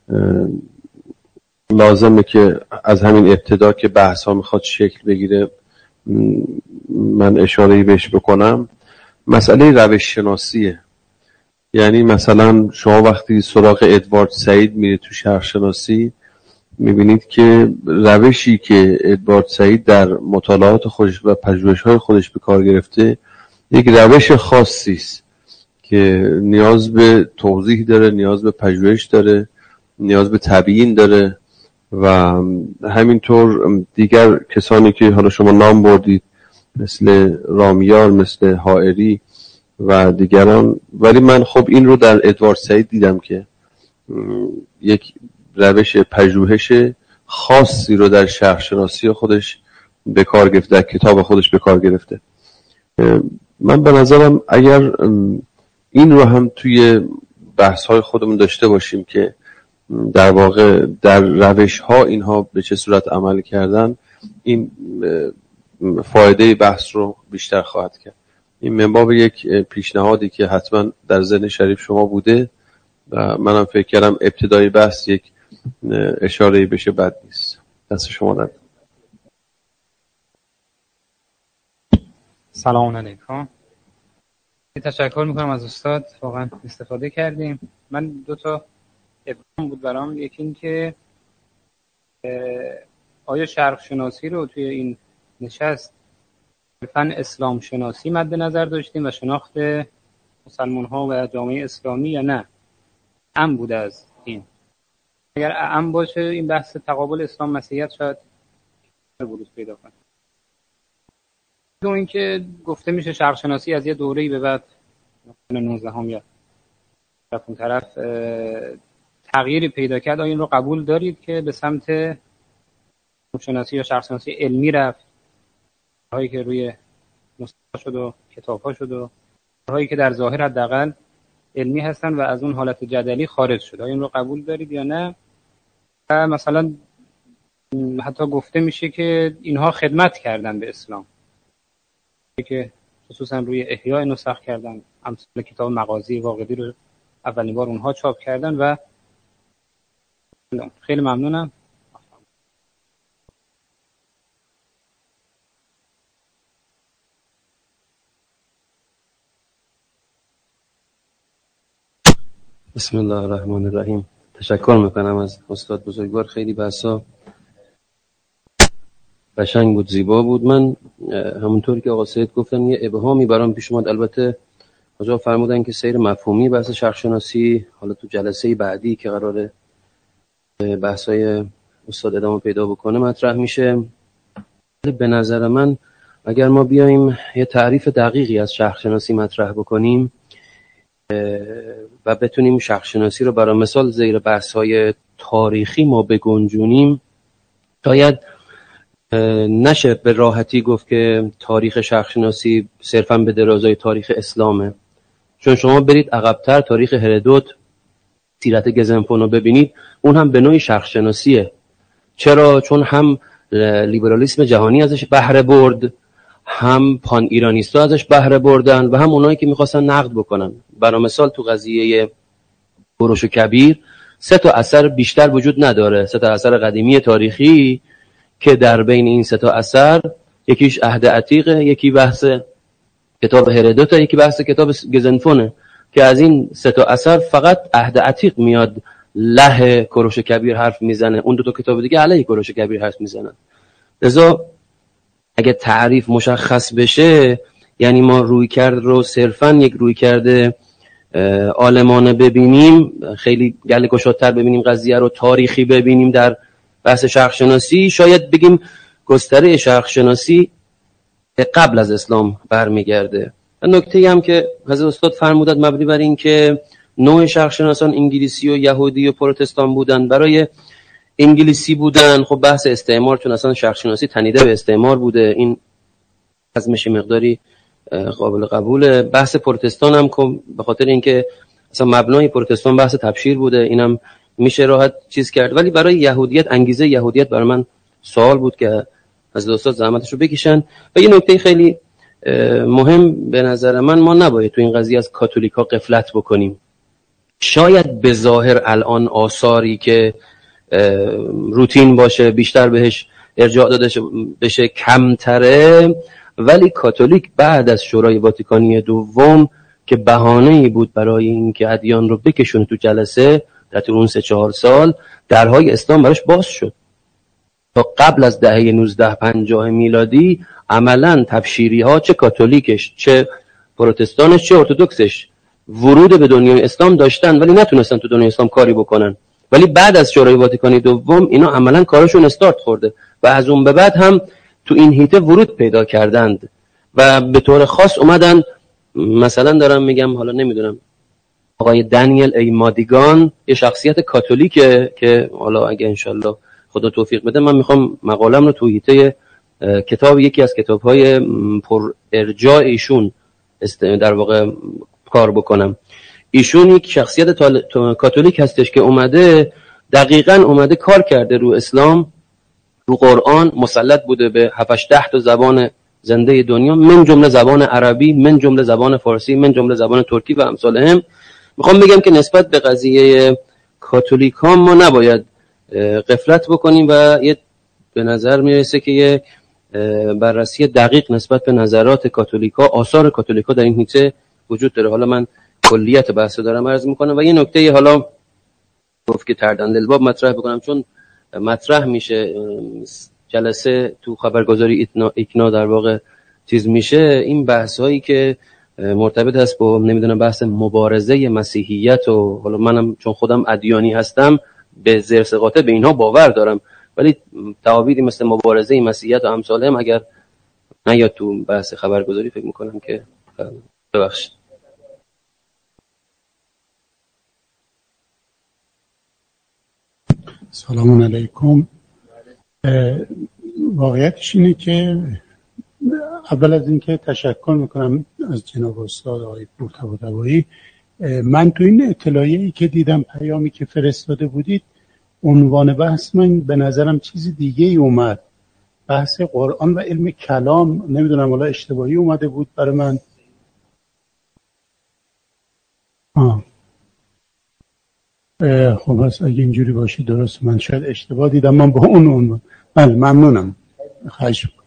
لازمه که از همین ابتدا که بحث ها میخواد شکل بگیره من اشاره‌ای بهش بکنم، مسئله روش شناسیه. یعنی مثلا شما وقتی سراغ ادوارد سعید میرید تو شرق شناسی میبینید که روشی که ادوارد سعید در مطالعات خودش و پژوهش‌های خودش به کار گرفته یک روش خاصی است که نیاز به توضیح داره، نیاز به پژوهش داره، نیاز به تبیین داره و همینطور دیگر کسانی که حالا شما نام بردید مثل رامیار، مثل حائری و دیگران. ولی من خب این رو در ادوارد سعید دیدم که یک روش پژوهش خاصی رو در شرق شناسی خودش به کار گرفته، در کتاب خودش به کار گرفته. من به نظرم اگر این رو هم توی بحث‌های خودمون داشته باشیم که در واقع در روش‌ها اینها به چه صورت عمل کردن، این فایده بحث رو بیشتر خواهد کرد. این من باب یک پیشنهادی که حتما در ذهن شریف شما بوده و منم فکر کردم ابتدای بحث یک اشاره‌ای بشه بد نیست. دست شما درد. سلام علیکم. تشکر میکنم از استاد، واقعا استفاده کردیم. من دو تا ابهام بود برام. یکی این که آیا شرق شناسی رو توی این نشست فن اسلام شناسی مد نظر داشتیم و شناخت مسلمان ها و جامعه اسلامی یا نه؟ ام بوده از این. اگر ام باشه این بحث تقابل اسلام مسیحیت شاید بروز پیدا کنه. دو اینکه گفته میشه شرق شناسی از یه دوره‌ای به بعد نوزدهم یا طرف اون طرف تغییری پیدا کرد. آیا این رو قبول دارید که به سمت شناسی یا شرق شناسی علمی رفت، هایی که روی نسخه شد و کتاب‌ها شد و هایی که در ظاهر حداقل علمی هستن و از اون حالت جدلی خارج شد؟ آیا این رو قبول دارید یا نه؟ و مثلا حتی گفته میشه که اینها خدمت کردن به اسلام، که خصوصا روی احیاء نسخ کردن، امثال کتاب مغازی واقعی رو اولین بار اونها چاپ کردن. و خیلی ممنونم. بسم الله الرحمن الرحیم. تشکر میکنم از استاد بزرگوار. خیلی بحثا قشنگ بود، زیبا بود. من همونطوری که آقا سید گفتن یه ابهامی برام پیش اومد. البته آقا فرمودن که سیر مفهومی بحث شرق شناسی حالا تو جلسه بعدی که قراره بحثای استاد ادامه پیدا بکنه مطرح میشه. به نظر من اگر ما بیایم یه تعریف دقیقی از شرق شناسی مطرح بکنیم و بتونیم شرق شناسی رو برای مثال زیر بحث‌های تاریخی ما بگنجونیم، شاید نشه به راحتی گفت که تاریخ شرق شناسی صرفاً به درازای تاریخ اسلامه. چون شما برید عقب‌تر تاریخ هرودوت، سیرت گزنفون رو ببینید، اون هم به نوعی شرق شناسیه. چرا؟ چون هم لیبرالیسم جهانی ازش بهره برد، هم پان ایرانیستا ازش بهره بردن و هم اونایی که میخواستن نقد بکنن. برای مثال تو قضیه کوروش و کبیر سه تا اثر بیشتر وجود نداره، سه تا اثر قدیمی تاریخی که در بین این سه تا اثر یکیش عهد عتیقه، یکی بحث کتاب هرودوت، یکی بحث کتاب گزنفونه، که از این سه تا اثر فقط عهد عتیق میاد له کوروش کبیر حرف میزنه، اون دو تا کتاب دیگه علیه کوروش کبیر حرف میزنن. لذا اگه تعریف مشخص بشه، یعنی ما روی کرد رو صرفاً یک روی کرده عالمانه ببینیم، خیلی گله گشادتر ببینیم قضیه رو، تاریخی ببینیم در بحث شرق شناسی، شاید بگیم گستره شرق شناسی قبل از اسلام برمیگرده. نکته هم که حضرت استاد فرمودند مبنی بر این که نوع شرق شناسان انگلیسی و یهودی و پروتستان بودن، برای انگلیسی بودن خب بحث استعمار، چون اصلا شرق شناسی تنیده به استعمار بوده، این از میشه مقداری قابل قبوله. بحث پروتستان هم به خاطر اینکه اصلا مبنای پروتستان بحث تبشیر بوده، اینم میشه راحت چیز کرد. ولی برای یهودیت، انگیزه یهودیت برای من سوال بود که از دوستان زحمتشو بکشن. و یه نکته خیلی مهم به نظر من، ما نباید تو این قضیه از کاتولیکا غفلت بکنیم. شاید به ظاهر الان آثاری که روتین باشه بیشتر بهش ارجاع داده بشه کمتره، ولی کاتولیک بعد از شورای واتیکانی دوم که بهانه‌ای بود برای اینکه ادیان رو بکشون تو جلسه در طول اون سه چهار سال، درهای اسلام براش باز شد. تا قبل از دهه نوزده پنجاه میلادی عملاً تبشیری ها، چه کاتولیکش چه پروتستانش چه ارتدوکسش، ورود به دنیای اسلام داشتن ولی نتونستن تو دنیای اسلام کاری بکنن. ولی بعد از شورای واتیکانی دوم اینا عملاً کارشون استارت خورده و از اون به بعد هم تو این هیته ورود پیدا کردند و به طور خاص اومدن. مثلا دارم میگم، حالا نمیدونم، آقای دانیل ای مادیگان یه شخصیت کاتولیکه که حالا اگه انشالله خدا توفیق بده من میخوام مقالم رو تو هیته کتاب، یکی از کتاب‌های پر ارجاع ایشون در واقع کار بکنم. ایشون یک شخصیت کاتولیک هستش که اومده دقیقاً اومده کار کرده رو اسلام، رو قرآن، مسلط بوده به هفت ده تا زبان زنده دنیا، من جمله زبان عربی، من جمله زبان فارسی، من جمله زبان ترکی و امثالهم. میخوام بگم که نسبت به قضیه کاتولیک ها ما نباید غفلت بکنیم و یه به نظر میرسه که یه بررسی دقیق نسبت به نظرات کاتولیک ها، آثار کاتولیک ها در این هیته وجود داره. حالا من کلیت بحث دارم عرض میکنم و یه نکته حالا گفت که تردند الباب مطرح بکنم، چون مطرح میشه جلسه تو خبرگزاری ایکنا در واقع چیز میشه، این بحث هایی که مرتبط هست با نمیدونم بحث مبارزه مسیحیت و حالا منم چون خودم ادیانی هستم به زرس قاطع به اینها باور دارم، ولی تعابیری مثل مبارزه مسیحیت و امثالهم اگر نیاد تو بحث خبرگزاری فکر میکنم که ببخشید. سلام علیکم. واقعیتش اینه که اول از اینکه تشکر میکنم از جناب استاد آقای طباطبایی. من تو این اطلاعیه‌ای که دیدم، پیامی که فرستاده بودید، عنوان بحث من به نظرم چیز دیگه ای اومد، بحث قرآن و علم کلام. نمیدونم حالا اشتباهی اومده بود برای من. آه. خب بس اگه اینجوری باشه درست، من شاید اشتباه دیدم. من با اون عنوان بله ممنونم. خواهش می‌کنم.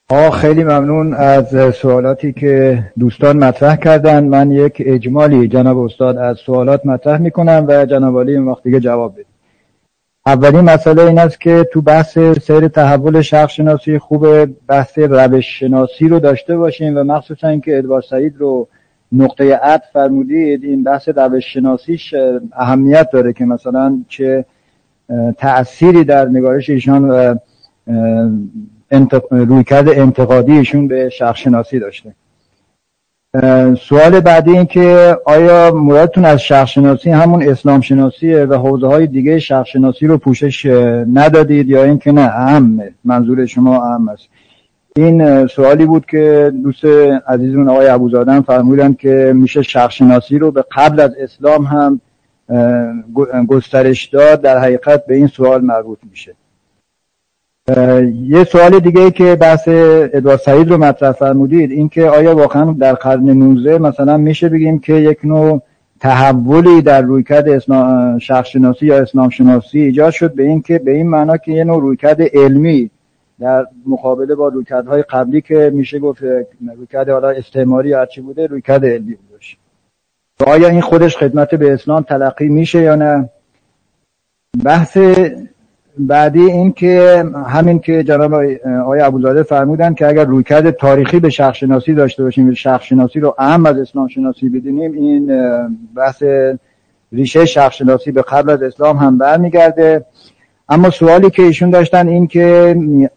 آه خیلی ممنون از سوالاتی که دوستان مطرح کردن. من یک اجمالی جناب استاد از سوالات مطرح میکنم و جناب عالی این وقت دیگه جواب بدید. اولین مسئله این است که تو بحث سیر تحول شرق شناسی خوب بحث روش شناسی رو داشته باشیم و مخصوصا اینکه ادوارد سعید رو نقطه عطف فرمودید. این بحث روش شناسیش اهمیت داره که مثلا چه تأثیری در نگارش ایشان و انتق... رویکرد انتقادی ایشون به شرق شناسی داشته. سوال بعدی این که آیا مرادتون از شرق شناسی همون اسلام شناسیه و حوزه های دیگه شرق شناسی رو پوشش ندادید یا اینکه نه اهمه، منظور شما اهم است؟ این سوالی بود که دوست عزیزمون آقای ابوزاده فرمودن که میشه شرق شناسی رو به قبل از اسلام هم گسترش داد. در حقیقت به این سوال مربوط میشه. یه سوال دیگه که بحث ادوارد سعید رو مطرح فرمودید این که آیا واقعا در قرن نوزدهم مثلا میشه بگیم که یک نوع تحولی در رویکرد اسلام شرق شناسی یا اسلام شناسی ایجاد شد، به این که به این معنا که یه نوع رویکرد علمی در مقابله با رویکردهای قبلی که میشه گفت رویکرد حالا استعماری یا هرچی بوده رویکرد علمی بوده. آیا این خودش خدمت به اسلام تلقی میشه یا نه؟ بحث بعدی این که همین که جناب آقای ابوزاده فرمودن که اگر رویکرد تاریخی به شرق شناسی داشته باشیم، شرق شناسی رو اهم از اسلام شناسی بدونیم، این بحث ریشه شرق شناسی به قبل از اسلام هم برمیگرده. اما سوالی که ایشون داشتن این که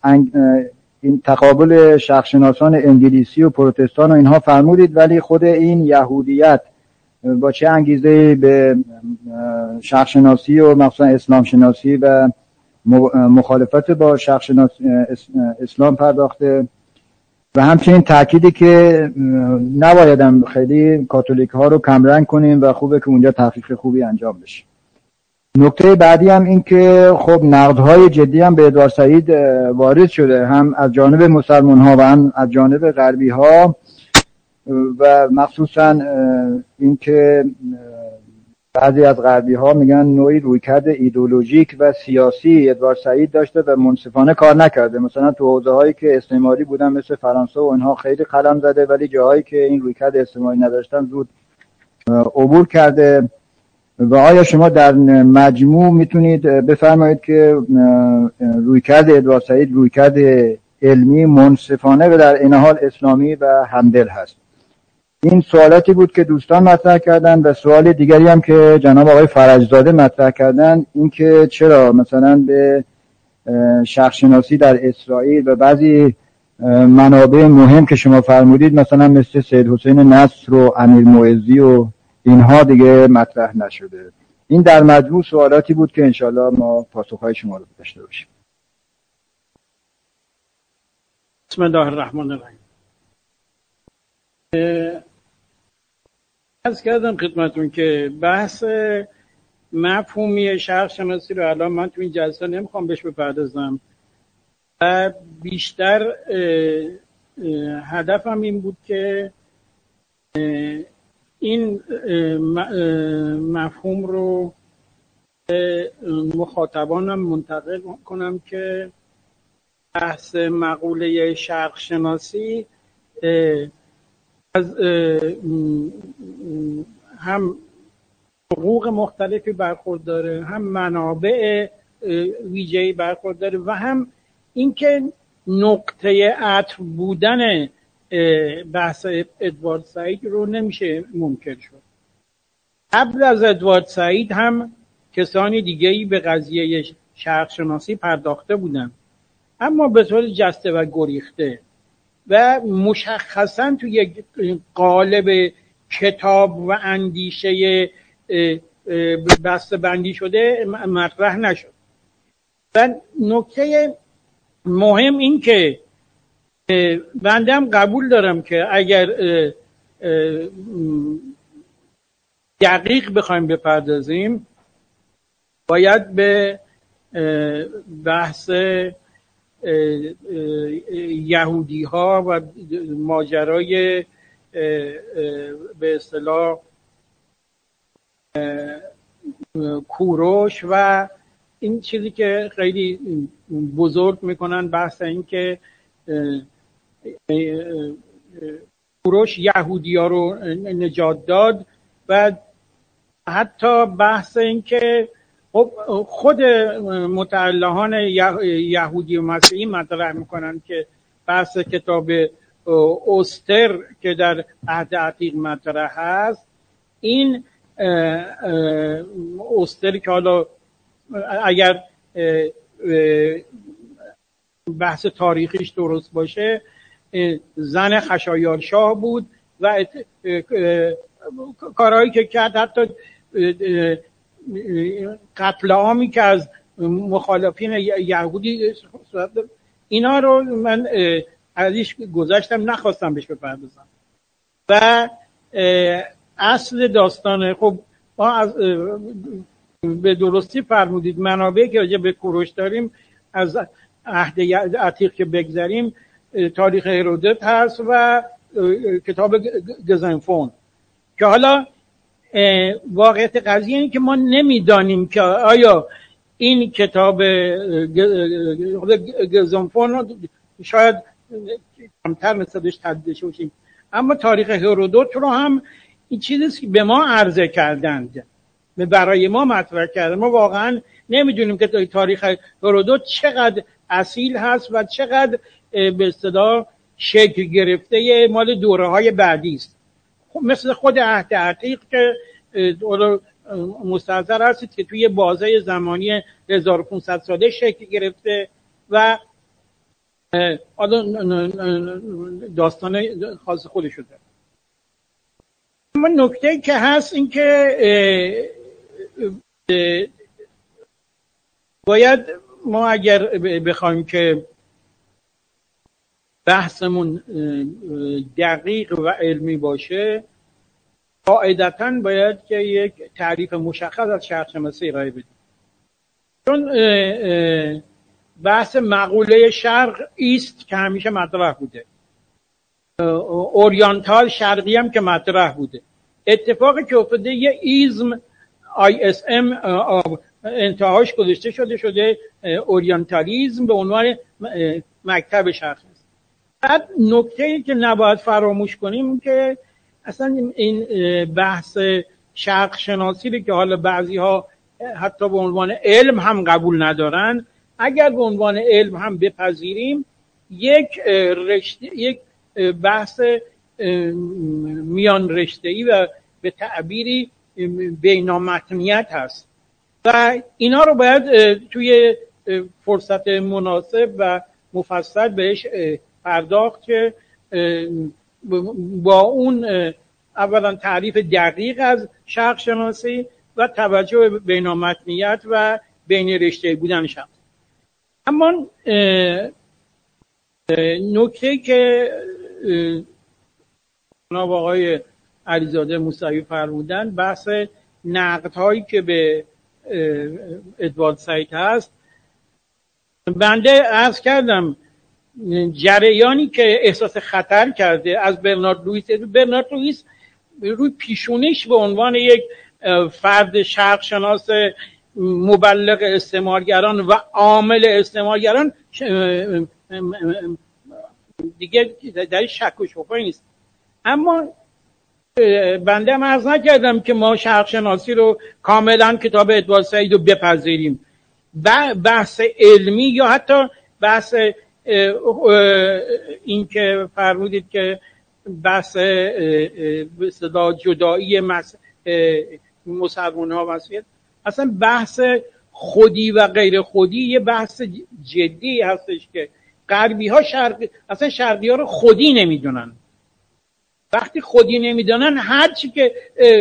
این تقابل شرق شناسان انگلیسی و پروتستان و اینها فرمودید، ولی خود این یهودیت با چه انگیزه به شرق شناسی و مخصوصا اسلام شناسی و مخالفت با شرق شناسی اسلام پرداخته و همچنین تأکیدی که نبایدم خیلی کاتولیک ها رو کمرنگ کنیم و خوبه که اونجا تحقیق خوبی انجام بشه. نکته بعدی هم این که خب نقدهای جدی هم به ادوارد سعید وارد شده، هم از جانب مسلمان ها و هم از جانب غربی ها، و مخصوصا این که بعضی از غربی ها میگن نوعی رویکرد ایدئولوژیک و سیاسی ادوارد سعید داشته و منصفانه کار نکرده. مثلا تو حوزه هایی که استعماری بودن مثل فرانسه و اینها خیلی قلم زده، ولی جاهایی که این رویکرد استعماری نداشتن زود عبور کرده. و آیا شما در مجموع میتونید بفرمایید که رویکرد ادوارد سعید رویکرد علمی، منصفانه و در این حال اسلامی و همدل هست؟ این سوالاتی بود که دوستان مطرح کردن. و سوال دیگری هم که جناب آقای فرجزاده مطرح کردن این که چرا مثلا به شرق شناسی در اسرائیل و بعضی منابع مهم که شما فرمودید مثلا مثل سید حسین نصر و امیر معزی و اینها دیگه مطرح نشده. این در مجموع سوالاتی بود که انشاءالله ما پاسخهای شما رو داشته باشیم. بسم الله الرحمن الرحیم. از کردم خدمتون که بحث مفهومی شرق شناسی رو الان من تو این جلسه نمیخوام بهش بپردازم و بیشتر هدفم این بود که این مفهوم رو به مخاطبانم منتقل کنم که بحث مقوله شرق شناسی از هم حقوق مختلفی برخورداره، هم منابع ویژه‌ای برخورداره و هم اینکه نقطه عطف بودن بحث ادوارد سعید رو نمیشه ممکن شد. قبل از ادوارد سعید هم کسانی دیگه‌ای به قضیه شرق شناسی پرداخته بودن، اما به طور جسته و گریخته و مشخصا تو یک قالب کتاب و اندیشه بسته بندی شده مطرح نشد. و نکته مهم این که بنده هم قبول دارم که اگر دقیق بخوایم بپردازیم باید به بحث یهودی ها و ماجرای به اصطلاح کوروش و این چیزی که خیلی بزرگ میکنن بحث این که کوروش یهودی ها رو نجات داد و حتی بحث این که خود متعلهان یهودی و مسیحی مطرح میکنن که بحث کتاب اوستر که در عهد عتیق مطرح هست، این اوستر که حالا اگر بحث تاریخیش درست باشه زن خشایارشاه بود و کارهایی که کرد، حتی قتل عامی که از مخالفین یهودی صورت داد، اینا رو من ازش گذاشتم، نخواستم بهش بپردازم. و اصل داستان، خب ما از به درستی فرمودید منابعی که راجع به کوروش داریم از عهد عتیق که بگذاریم تاریخ هرودوت هست و کتاب گزنفون، که حالا واقعیت قضیه اینه که ما نمیدانیم که آیا این کتاب گزنفون شاید کمتر نسبتش تدیده شوشیم، اما تاریخ هرودوت رو هم این چیزی که به ما عرضه کردند، برای ما مطرح کردن، ما واقعا نمیدونیم که تاریخ هرودوت چقدر اصیل هست و چقدر به اصطلاح شکل گرفته مال دوره های بعدی است. مثل خود عهد عتیق که مستحضر هستید که توی بازه زمانی هزار و پانصد ساله شکل گرفته و داستان خاص خودش شده. اما نکته که هست این که باید ما اگر بخوایم که بحثمون دقیق و علمی باشه، قاعدتاً باید که یک تعریف مشخص از شرق شناسی ارائه بدیم. چون بحث مقوله شرق ایست که همیشه مطرح بوده، اورینتال شرقی هم که مطرح بوده. اتفاقی که افتاده یه ایزم آی اس ام انتهاش گذاشته شده شده اورینتالیزم به عنوان مکتب شرق است. بعد نکته‌ای که نباید فراموش کنیم که اصلا این بحث شرق شناسی رو که حالا بعضی ها حتی به عنوان علم هم قبول ندارن، اگر به عنوان علم هم بپذیریم، یک رشته، یک بحث میان رشته‌ای و به تعبیری بینامتنیت هست و اینا رو باید توی فرصت مناسب و مفصل بهش پرداخت که با اون اولا تعریف دقیق از شرق شناسی و توجه به بینامتنیت و بین رشته بودن شد. اما نکته که جناب آقای علیزاده موسوی فرمودن، بحث نقدهایی که به ادوارد سعید هست، بنده عرض کردم جریانی که احساس خطر کرده از برنارد لوئیس، برنارد لوئیس روی پیشونیش به عنوان یک فرد شرق شناس مبلغ استعمارگران و عامل استعمارگران دیگه در شک و شبهه نیست. اما بنده هم عرض نکردم که ما شرق شناسی رو کاملا کتاب ادوارد سعید رو بپذیریم. بحث علمی یا حتی بحث این که فرمودید که بحث به اصطلاح جدایی مسلمان ها مسیحیت، اصلا بحث خودی و غیر خودی یه بحث جدی هستش که غربی ها شرقی، اصلا شرقی ها رو خودی نمیدونن. وقتی خودی نمیدونن، هر چی که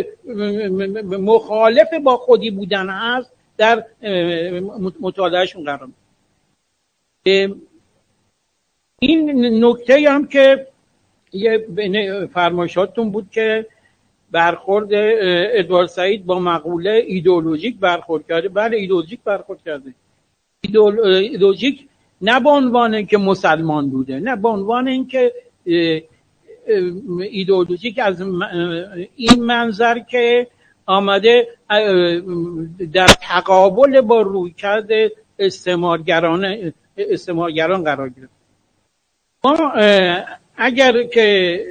مخالف با خودی بودن هست در مطالعهشون قرار میده. این نکته هم که یه بین فرمایشاتون بود که برخورد ادوارد سعید با مقوله ایدئولوژیک برخورد کرده. بله، ایدئولوژیک برخورد کرده. ایدئولوژیک نه به عنوان اینکه مسلمان بوده، نه به عنوان اینکه ایدئولوژیک از این منظر که آمده در تقابل با رویکرد استعمارگران استعمارگران قرار گرفت. ما اگر که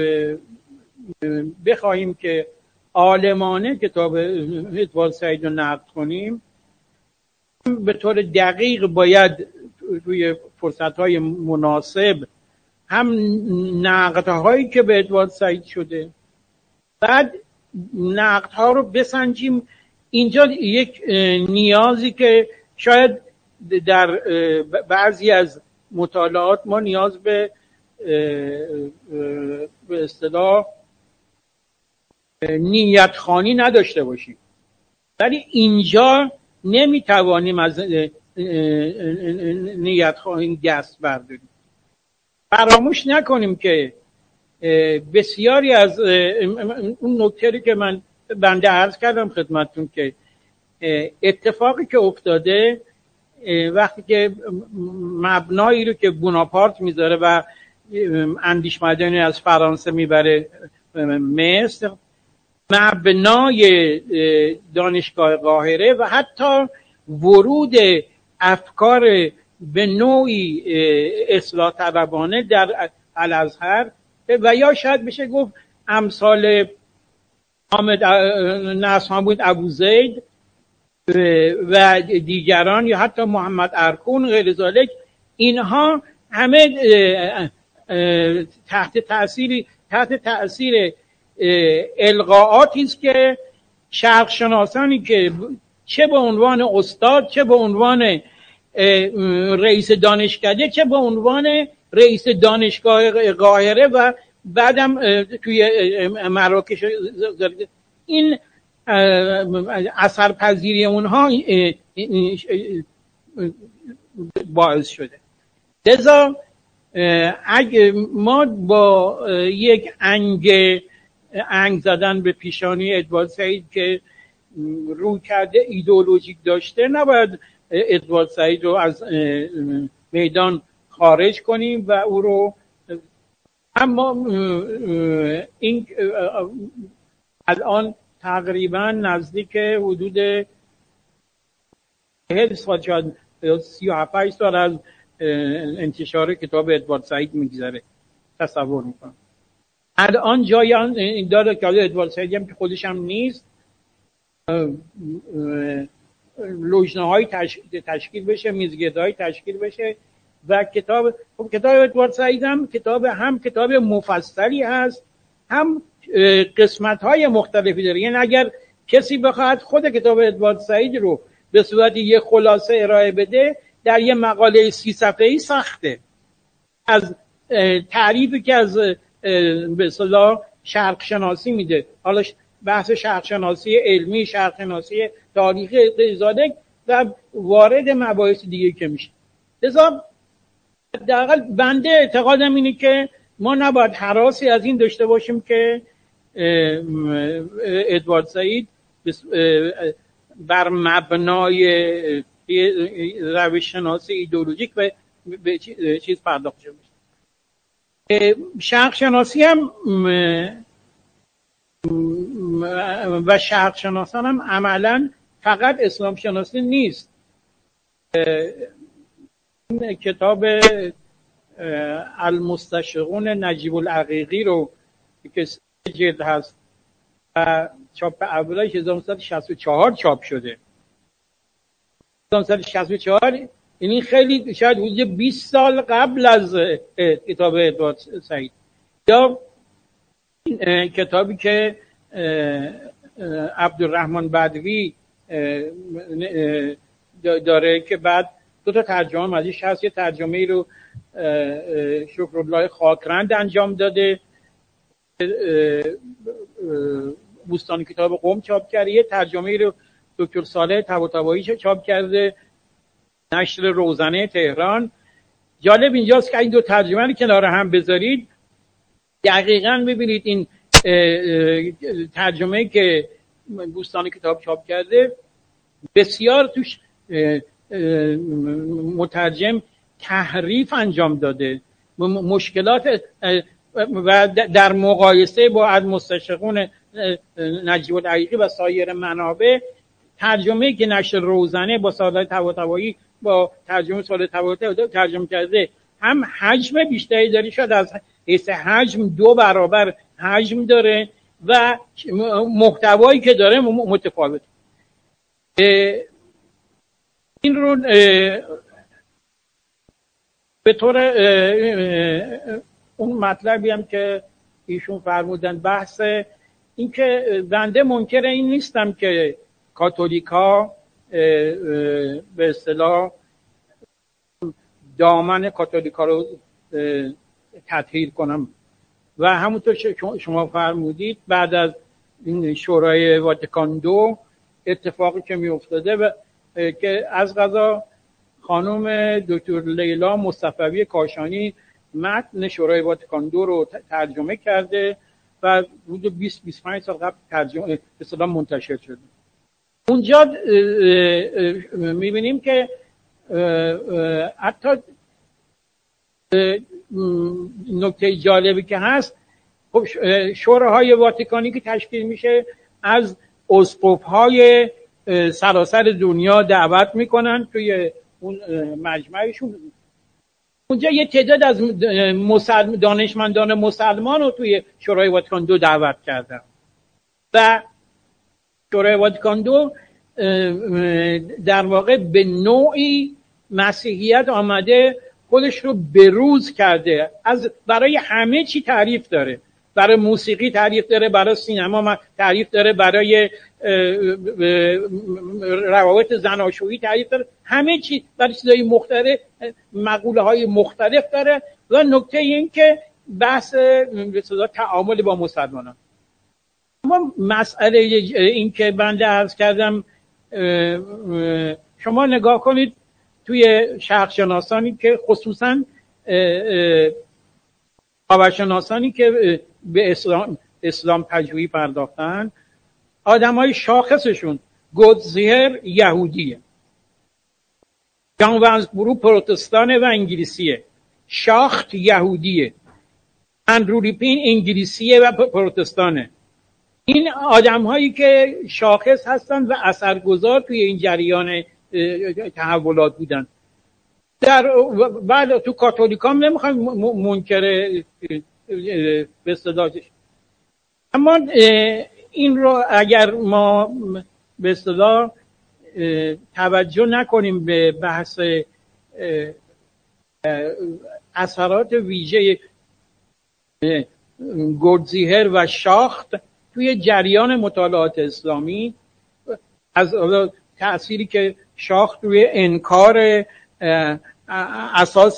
بخواهیم که عالمانه کتاب ادوارد سعید رو نقد کنیم، به طور دقیق باید روی فرصت‌های مناسب هم نقدهایی که به ادوارد سعید شده، بعد نقدها رو بسنجیم. اینجا یک نیازی که شاید در بعضی از مطالعات ما نیاز به به اصطلاح نیت خوانی نداشته باشیم، ولی اینجا نمیتوانیم از نیت خوانی دست برداریم. فراموش نکنیم که بسیاری از اون نکته‌ای که من بنده عرض کردم خدمتتون که اتفاقی که افتاده وقتی که مبنایی رو که بوناپارت میذاره و اندیشمندانی از فرانسه میبره مصر، مبنای دانشگاه قاهره و حتی ورود افکار به نوعی اصلاح طلبانه در الازهر و یا شاید بشه گفت امثال حامد نصر محمود ابوزید و دیگران یا حتی محمد ارکون غیر ذالک، اینها همه تحت تأثیر تحت تأثیر القاءاتی است که شرق شناسانی که چه به عنوان استاد، چه به عنوان رئیس دانشکده، چه به عنوان رئیس دانشگاه قاهره و بعدم توی مراکش، این اثرپذیری اونها باعث شده. لذا اگه ما با یک انگ انگ زدن به پیشانی ادوارد سعید که رو کرده ایدئولوژیک داشته، نباید ادوارد سعید رو از میدان خارج کنیم و او رو، اما این الان تقریبا نزدیک حدود چهل سال شاید سی و هفت سال از انتشار کتاب ادوارد سعید میگذره تصور میکنم. الان جای این داره که ادوارد سعید هم که خودش هم نیست، لجنه های تشکیل بشه، میزگرد های تشکیل بشه و کتاب خب کتاب ادوارد سعید هم کتاب هم کتاب مفصلی هست، هم قسمت های مختلفی داره. یعنی اگر کسی بخواد خود کتاب ادوارد سعید رو به صورت یه خلاصه ارائه بده در یه مقاله سی صفحه‌ای سخته. از تعریفی که از به اصطلاح شرق شناسی میده، حالا بحث شرق شناسی علمی، شرق شناسی تاریخی ذالک و وارد مباحث دیگه که میشه. لذا حداقل بنده اعتقادم اینه که ما نباید هراسی از این داشته باشیم که ادوارد سعید بر مبنای روش شناسی ایدئولوژیک به چیز پرداخت شده. شرق شناسی هم و شرق شناسان هم عملا فقط اسلام شناسی نیست. کتاب المستشرقون نجیب العقیقی رو که سه جلد هست و چاپ اولش هزار و نهصد و شصت و چهار چاپ شده. هزار و نهصد و شصت و چهار یعنی خیلی شاید حدود بیست سال قبل از کتاب ادوارد سعید. یا کتابی که عبدالرحمن بدوی داره که بعد دو تا ترجمه ازش هست، یه ترجمه ای رو شکرالله خاکرند انجام داده، بوستان کتاب قم چاپ کرده، یه ترجمه ای رو دکتر صالح طباطبایی چاپ کرده، نشر روزنه تهران. جالب اینجاست که این دو ترجمه رو کنار هم بذارید دقیقاً ببینید این ترجمه که بوستان کتاب چاپ کرده بسیار توش مترجم تحریف انجام داده، مشکلات و در مقایسه با المستشرقون نجیب العقیقی و سایر منابع، ترجمه که نشر روزنه با صالح طباطبایی با ترجمه صالح طباطبایی ترجمه کرده هم حجم بیشتری داره، شاید از حیث حجم دو برابر حجم داره و محتوایی که داره متفاوت. این رو به طور اون مطلبی هم که ایشون فرمودن، بحث این که بنده منکر این نیستم که کاتولیکا به اصطلاح دامن کاتولیکا رو تطهیر کنم و همونطور شما فرمودید بعد از این شورای واتیکان دو اتفاقی که می افتاده و که از قضا خانم دکتر لیلا مصطفوی کاشانی متن شورای واتیکان دو رو ترجمه کرده و حدود بیست تا بیست و پنج سال قبل ترجمه به اصطلاح منتشر شده. اونجا می‌بینیم که حتی نکته جالبی که هست، خب شوراهای واتیکانی که تشکیل میشه از اسقف‌های سراسر دنیا دعوت میکنن توی اون مجمعشون. اونجا یه تعداد از مسلم دانشمندان مسلمان رو توی شورای واتیکان دو دعوت کردن و شورای واتیکان دو در واقع به نوعی مسیحیت آمده خودش رو بروز کرده، از برای همه چی تعریف داره، برای موسیقی تعریف داره، برای سینما تعریف داره، برای روابط زناشویی تعریف داره، همه چی برای چیزای مختلف مقوله های مختلف داره. و نکته این که بحث به اصطلاح تعامل با مسلمانان. اما مسئله این که بنده عرض کردم، شما نگاه کنید توی شرق شناسانی که خصوصا خاورشناسانی که به اسلام اسلام پژوهی پرداختن، آدمای شاخصشون گودزیر یهودیه، جان ونسبرو پروتستانه و انگلیسیه، شاخت یهودیه، اندرو ریپین انگلیسیه و پروتستانه. این آدم‌هایی که شاخص هستن و اثرگذار توی این جریان تحولات بودن. در بعد تو کاتولیکام نمیخوایم منکر به اصطلاحش، اما این رو اگر ما به اصطلاح توجه نکنیم به بحث اثرات ویژه گودزیهر و شاخت توی جریان مطالعات اسلامی، از تأثیری که شاخت روی انکار اساس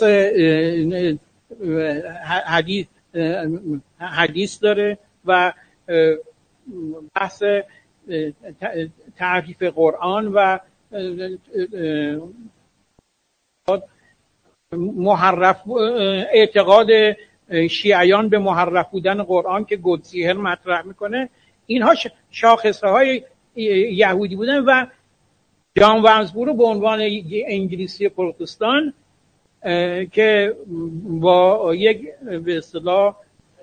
حدیث حدیث داره و بحث تعریف قرآن و محرف اعتقاد شیعیان به محرف بودن قرآن که گودزیهر مطرح میکنه، اینها شاخصه های یهودی بودن و جان ونسبرو به عنوان انگلیسی پروتستان که با یک به اصطلاح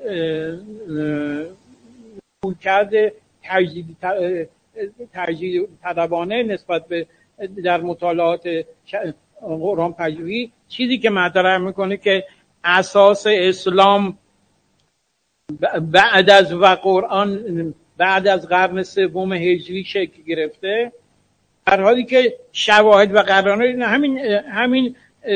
رویکرد تجدید تجدید طلبانه نسبت به در مطالعات قرآن پژوهی، چیزی که مطرح میکنه که اساس اسلام بعد از و قرآن بعد از قرن سوم هجری شکل گرفته، در حالی که شواهد و قرائن همین همین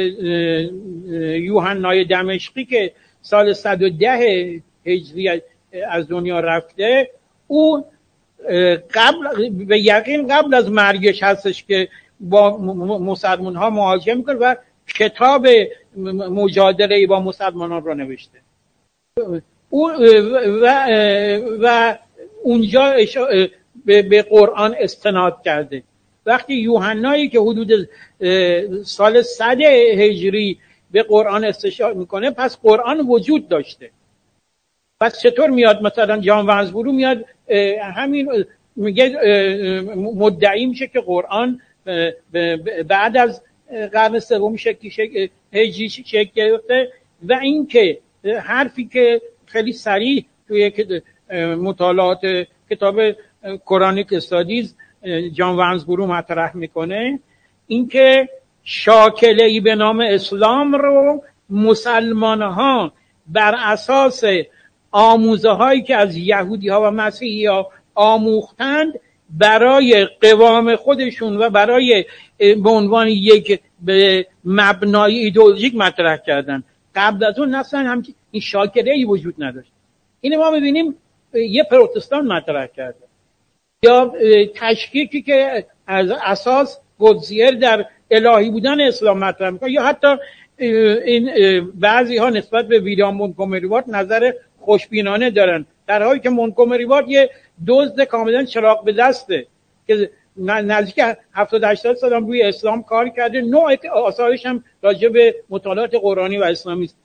یوحنای دمشقی که سال صد و ده هجری از دنیا رفته، او قبل به یقین قبل از مرگش هستش که با مسلمان ها مواجهه میکنه و کتاب مجادله با مسلمانان رو نوشته. او و, و اونجا به قرآن استناد کرده. وقتی یوحنایی که حدود سال صد هجری به قرآن استشهاد میکنه، پس قرآن وجود داشته. پس چطور میاد مثلا جان ونسبرو میاد همین میگه مدعی میشه که قرآن بعد از قرن سوم شکل شکل هجری شکل گرفته و این که حرفی که خیلی صریح توی مطالعات کتاب قرآنیک استادیز جان ونسبرو مطرح میکنه، این که شاکله‌ای به نام اسلام رو مسلمان ها بر اساس آموزه هایی که از یهودی ها و مسیحی ها آموختند برای قوام خودشون و برای به عنوان یک به مبنای ایدئولوژیک مطرح کردن. قبل از اون اصلا هم این شاکره‌ای وجود نداشت. این ما می‌بینیم یه پروتستان مطرح کرده یا تشکیکی که از اساس گودزیر در الهی بودن اسلام مطرح می‌کنه، یا حتی این بعضی ها نسبت به ویلیام مونتگومری وارد نظر خوشبینانه دارن، در حالی که مونتگومری وارد یه دزد کاملا چراغ به دسته که نزدیک هفتاد هشتاد سال هم روی اسلام کار کرده. نوع آثارش هم راجع به مطالعات قرآنی و اسلامی است.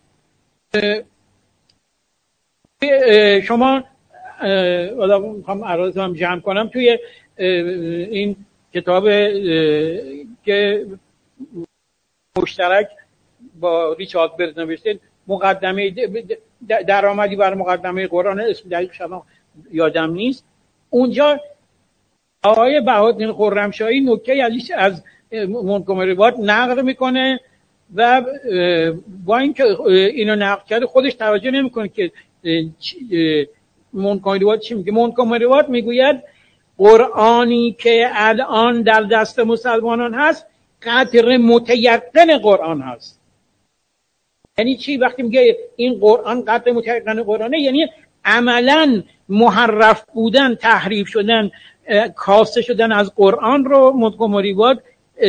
شما حالا میخوام عرضم جمع کنم توی این کتاب که مشترک با ریچارد برز نوشته، مقدمه درآمدی بر مقدمه قرآن، اسم دقیق شما یادم نیست، اونجا آقای بهاءالدین خرمشاهی نکته ازش از مونتگومری وارد نقل میکنه و با اینکه اینو نقل کرده خودش توجه نمیکنه که مونتگومری وارد چی میگه. مونتگومری وارد میگوید قرآنی که الان در دست مسلمانان هست قدر متیقن قرآن هست. یعنی چی؟ وقتی میگه این قرآن قدر متیقن قرآنه، یعنی عملاً محرف بودن، تحریف شدن، کاسته شدن از قرآن رو مونتگومری وارد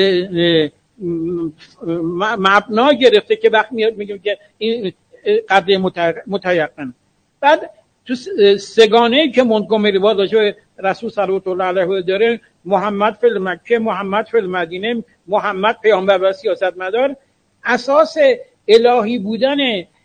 مبنا گرفته که وقتی میاد میگه که این قدر متیقن. بعد تو سگانه‌ای که مونتگومری وارد راجع به رسول صلوات الله علیه داره، محمد فی مکه، محمد فی المدینه، محمد پیامبر و سیاستمدار، اساس الهی بودن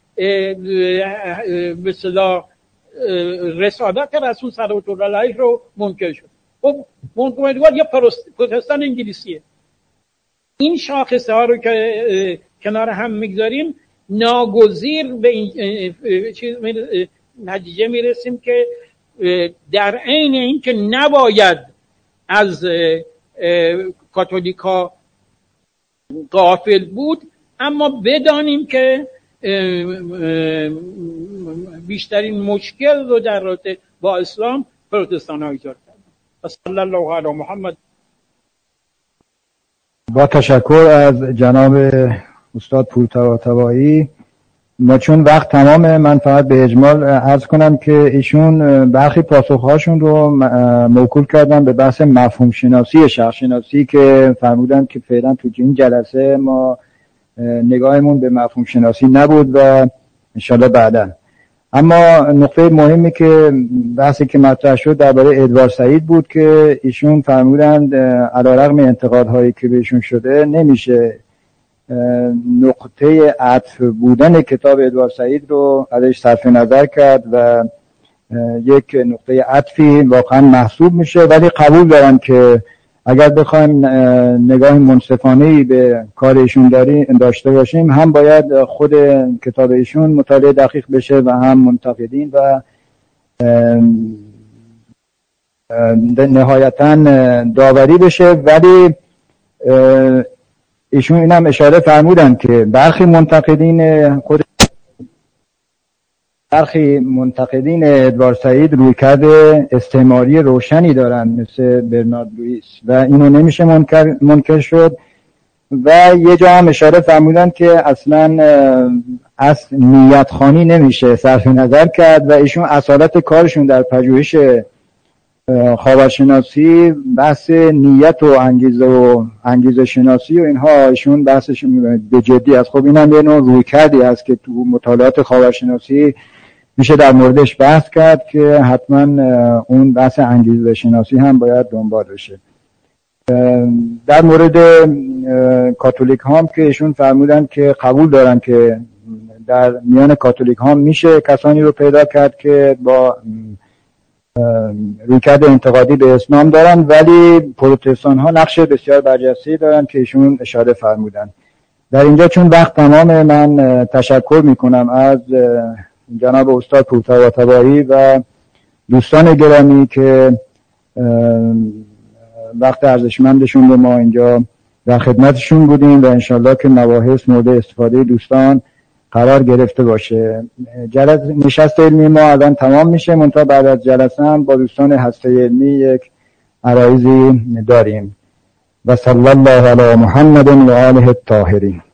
به اصطلاح رسالت رسول صلوات الله علیه رو منکر شد. خب مونتگومری وارد یه پروتستان انگلیسیه. این شاخصه ها رو که کنار هم میگذاریم ناگزیر به این چیز نتیجه میرسیم که در عین این که نباید از کاتولیکا غافل بود، اما بدانیم که بیشترین مشکل رو در رابطه با اسلام پروتستان ها ایجاد کردن. صلی الله علی محمد. با تشکر از جناب استاد پورطباطبایی. ما چون وقت تمامه، من فقط به اجمال عرض کنم که ایشون برخی پاسخهاشون رو موکول کردن به بحث مفهوم شناسی شخص شناسی که فرمودن که فعلا تو این جلسه ما نگاهمون به مفهوم شناسی نبود و انشالله بعداً. اما نقطه مهمی که بحثی که مطرح شد درباره ادوارد سعید بود که ایشون فرمودند علیرغم انتقادهایی که بهشون شده نمیشه نقطه عطف بودن کتاب ادوارد سعید رو ازش صرف نظر کرد و یک نقطه عطفی واقعا محسوب میشه، ولی قبول دارم که اگر بخوایم نگاه منصفانه‌ای به کار ایشون داشته باشیم، هم باید خود کتاب ایشون مطالعه دقیق بشه و هم منتقدین و نهایتاً داوری بشه. ولی ایشون اینم اشاره فرمودن که برخی منتقدین خود برخی منتقدین ادوارد سعید رویکرد استعماری روشنی دارن مثل برنارد لوئیس و اینو نمیشه منکر, منکر شد. و یه جا هم اشاره فرمودن که اصلا اصل نیت خوانی نمیشه صرف نظر کرد و ایشون اصالت کارشون در پژوهش خاورشناسی بحث نیت و انگیزه و انگیزه شناسی و اینها ایشون بحثشون به جدی است. خب اینم یه نوع رویکردی است که تو مطالعات خاورشناسی میشه در موردش بحث کرد که حتما اون بحث انگیزه شناسی هم باید دنبال بشه. در مورد کاتولیک هم که ایشون فرمودن که قبول دارن که در میان کاتولیک هم میشه کسانی رو پیدا کرد که با رویکرد انتقادی به اسلام دارن، ولی پروتستان ها نقش بسیار برجسته دارن که ایشون اشاره فرمودن. در اینجا چون وقت تمامه، من تشکر میکنم از جناب استاد پورطباطبایی و دوستان گرامی که وقت ارزشمندشون رو ما اینجا در خدمتشون بودیم و انشالله که مباحث مورد استفاده دوستان قرار گرفته باشه. جلسه نشست علمی ما الان تمام میشه، منتها بعد از جلسه هم با دوستان هسته علمی یک عرایضی داریم. و صلی الله علی محمد و آله الطاهرین.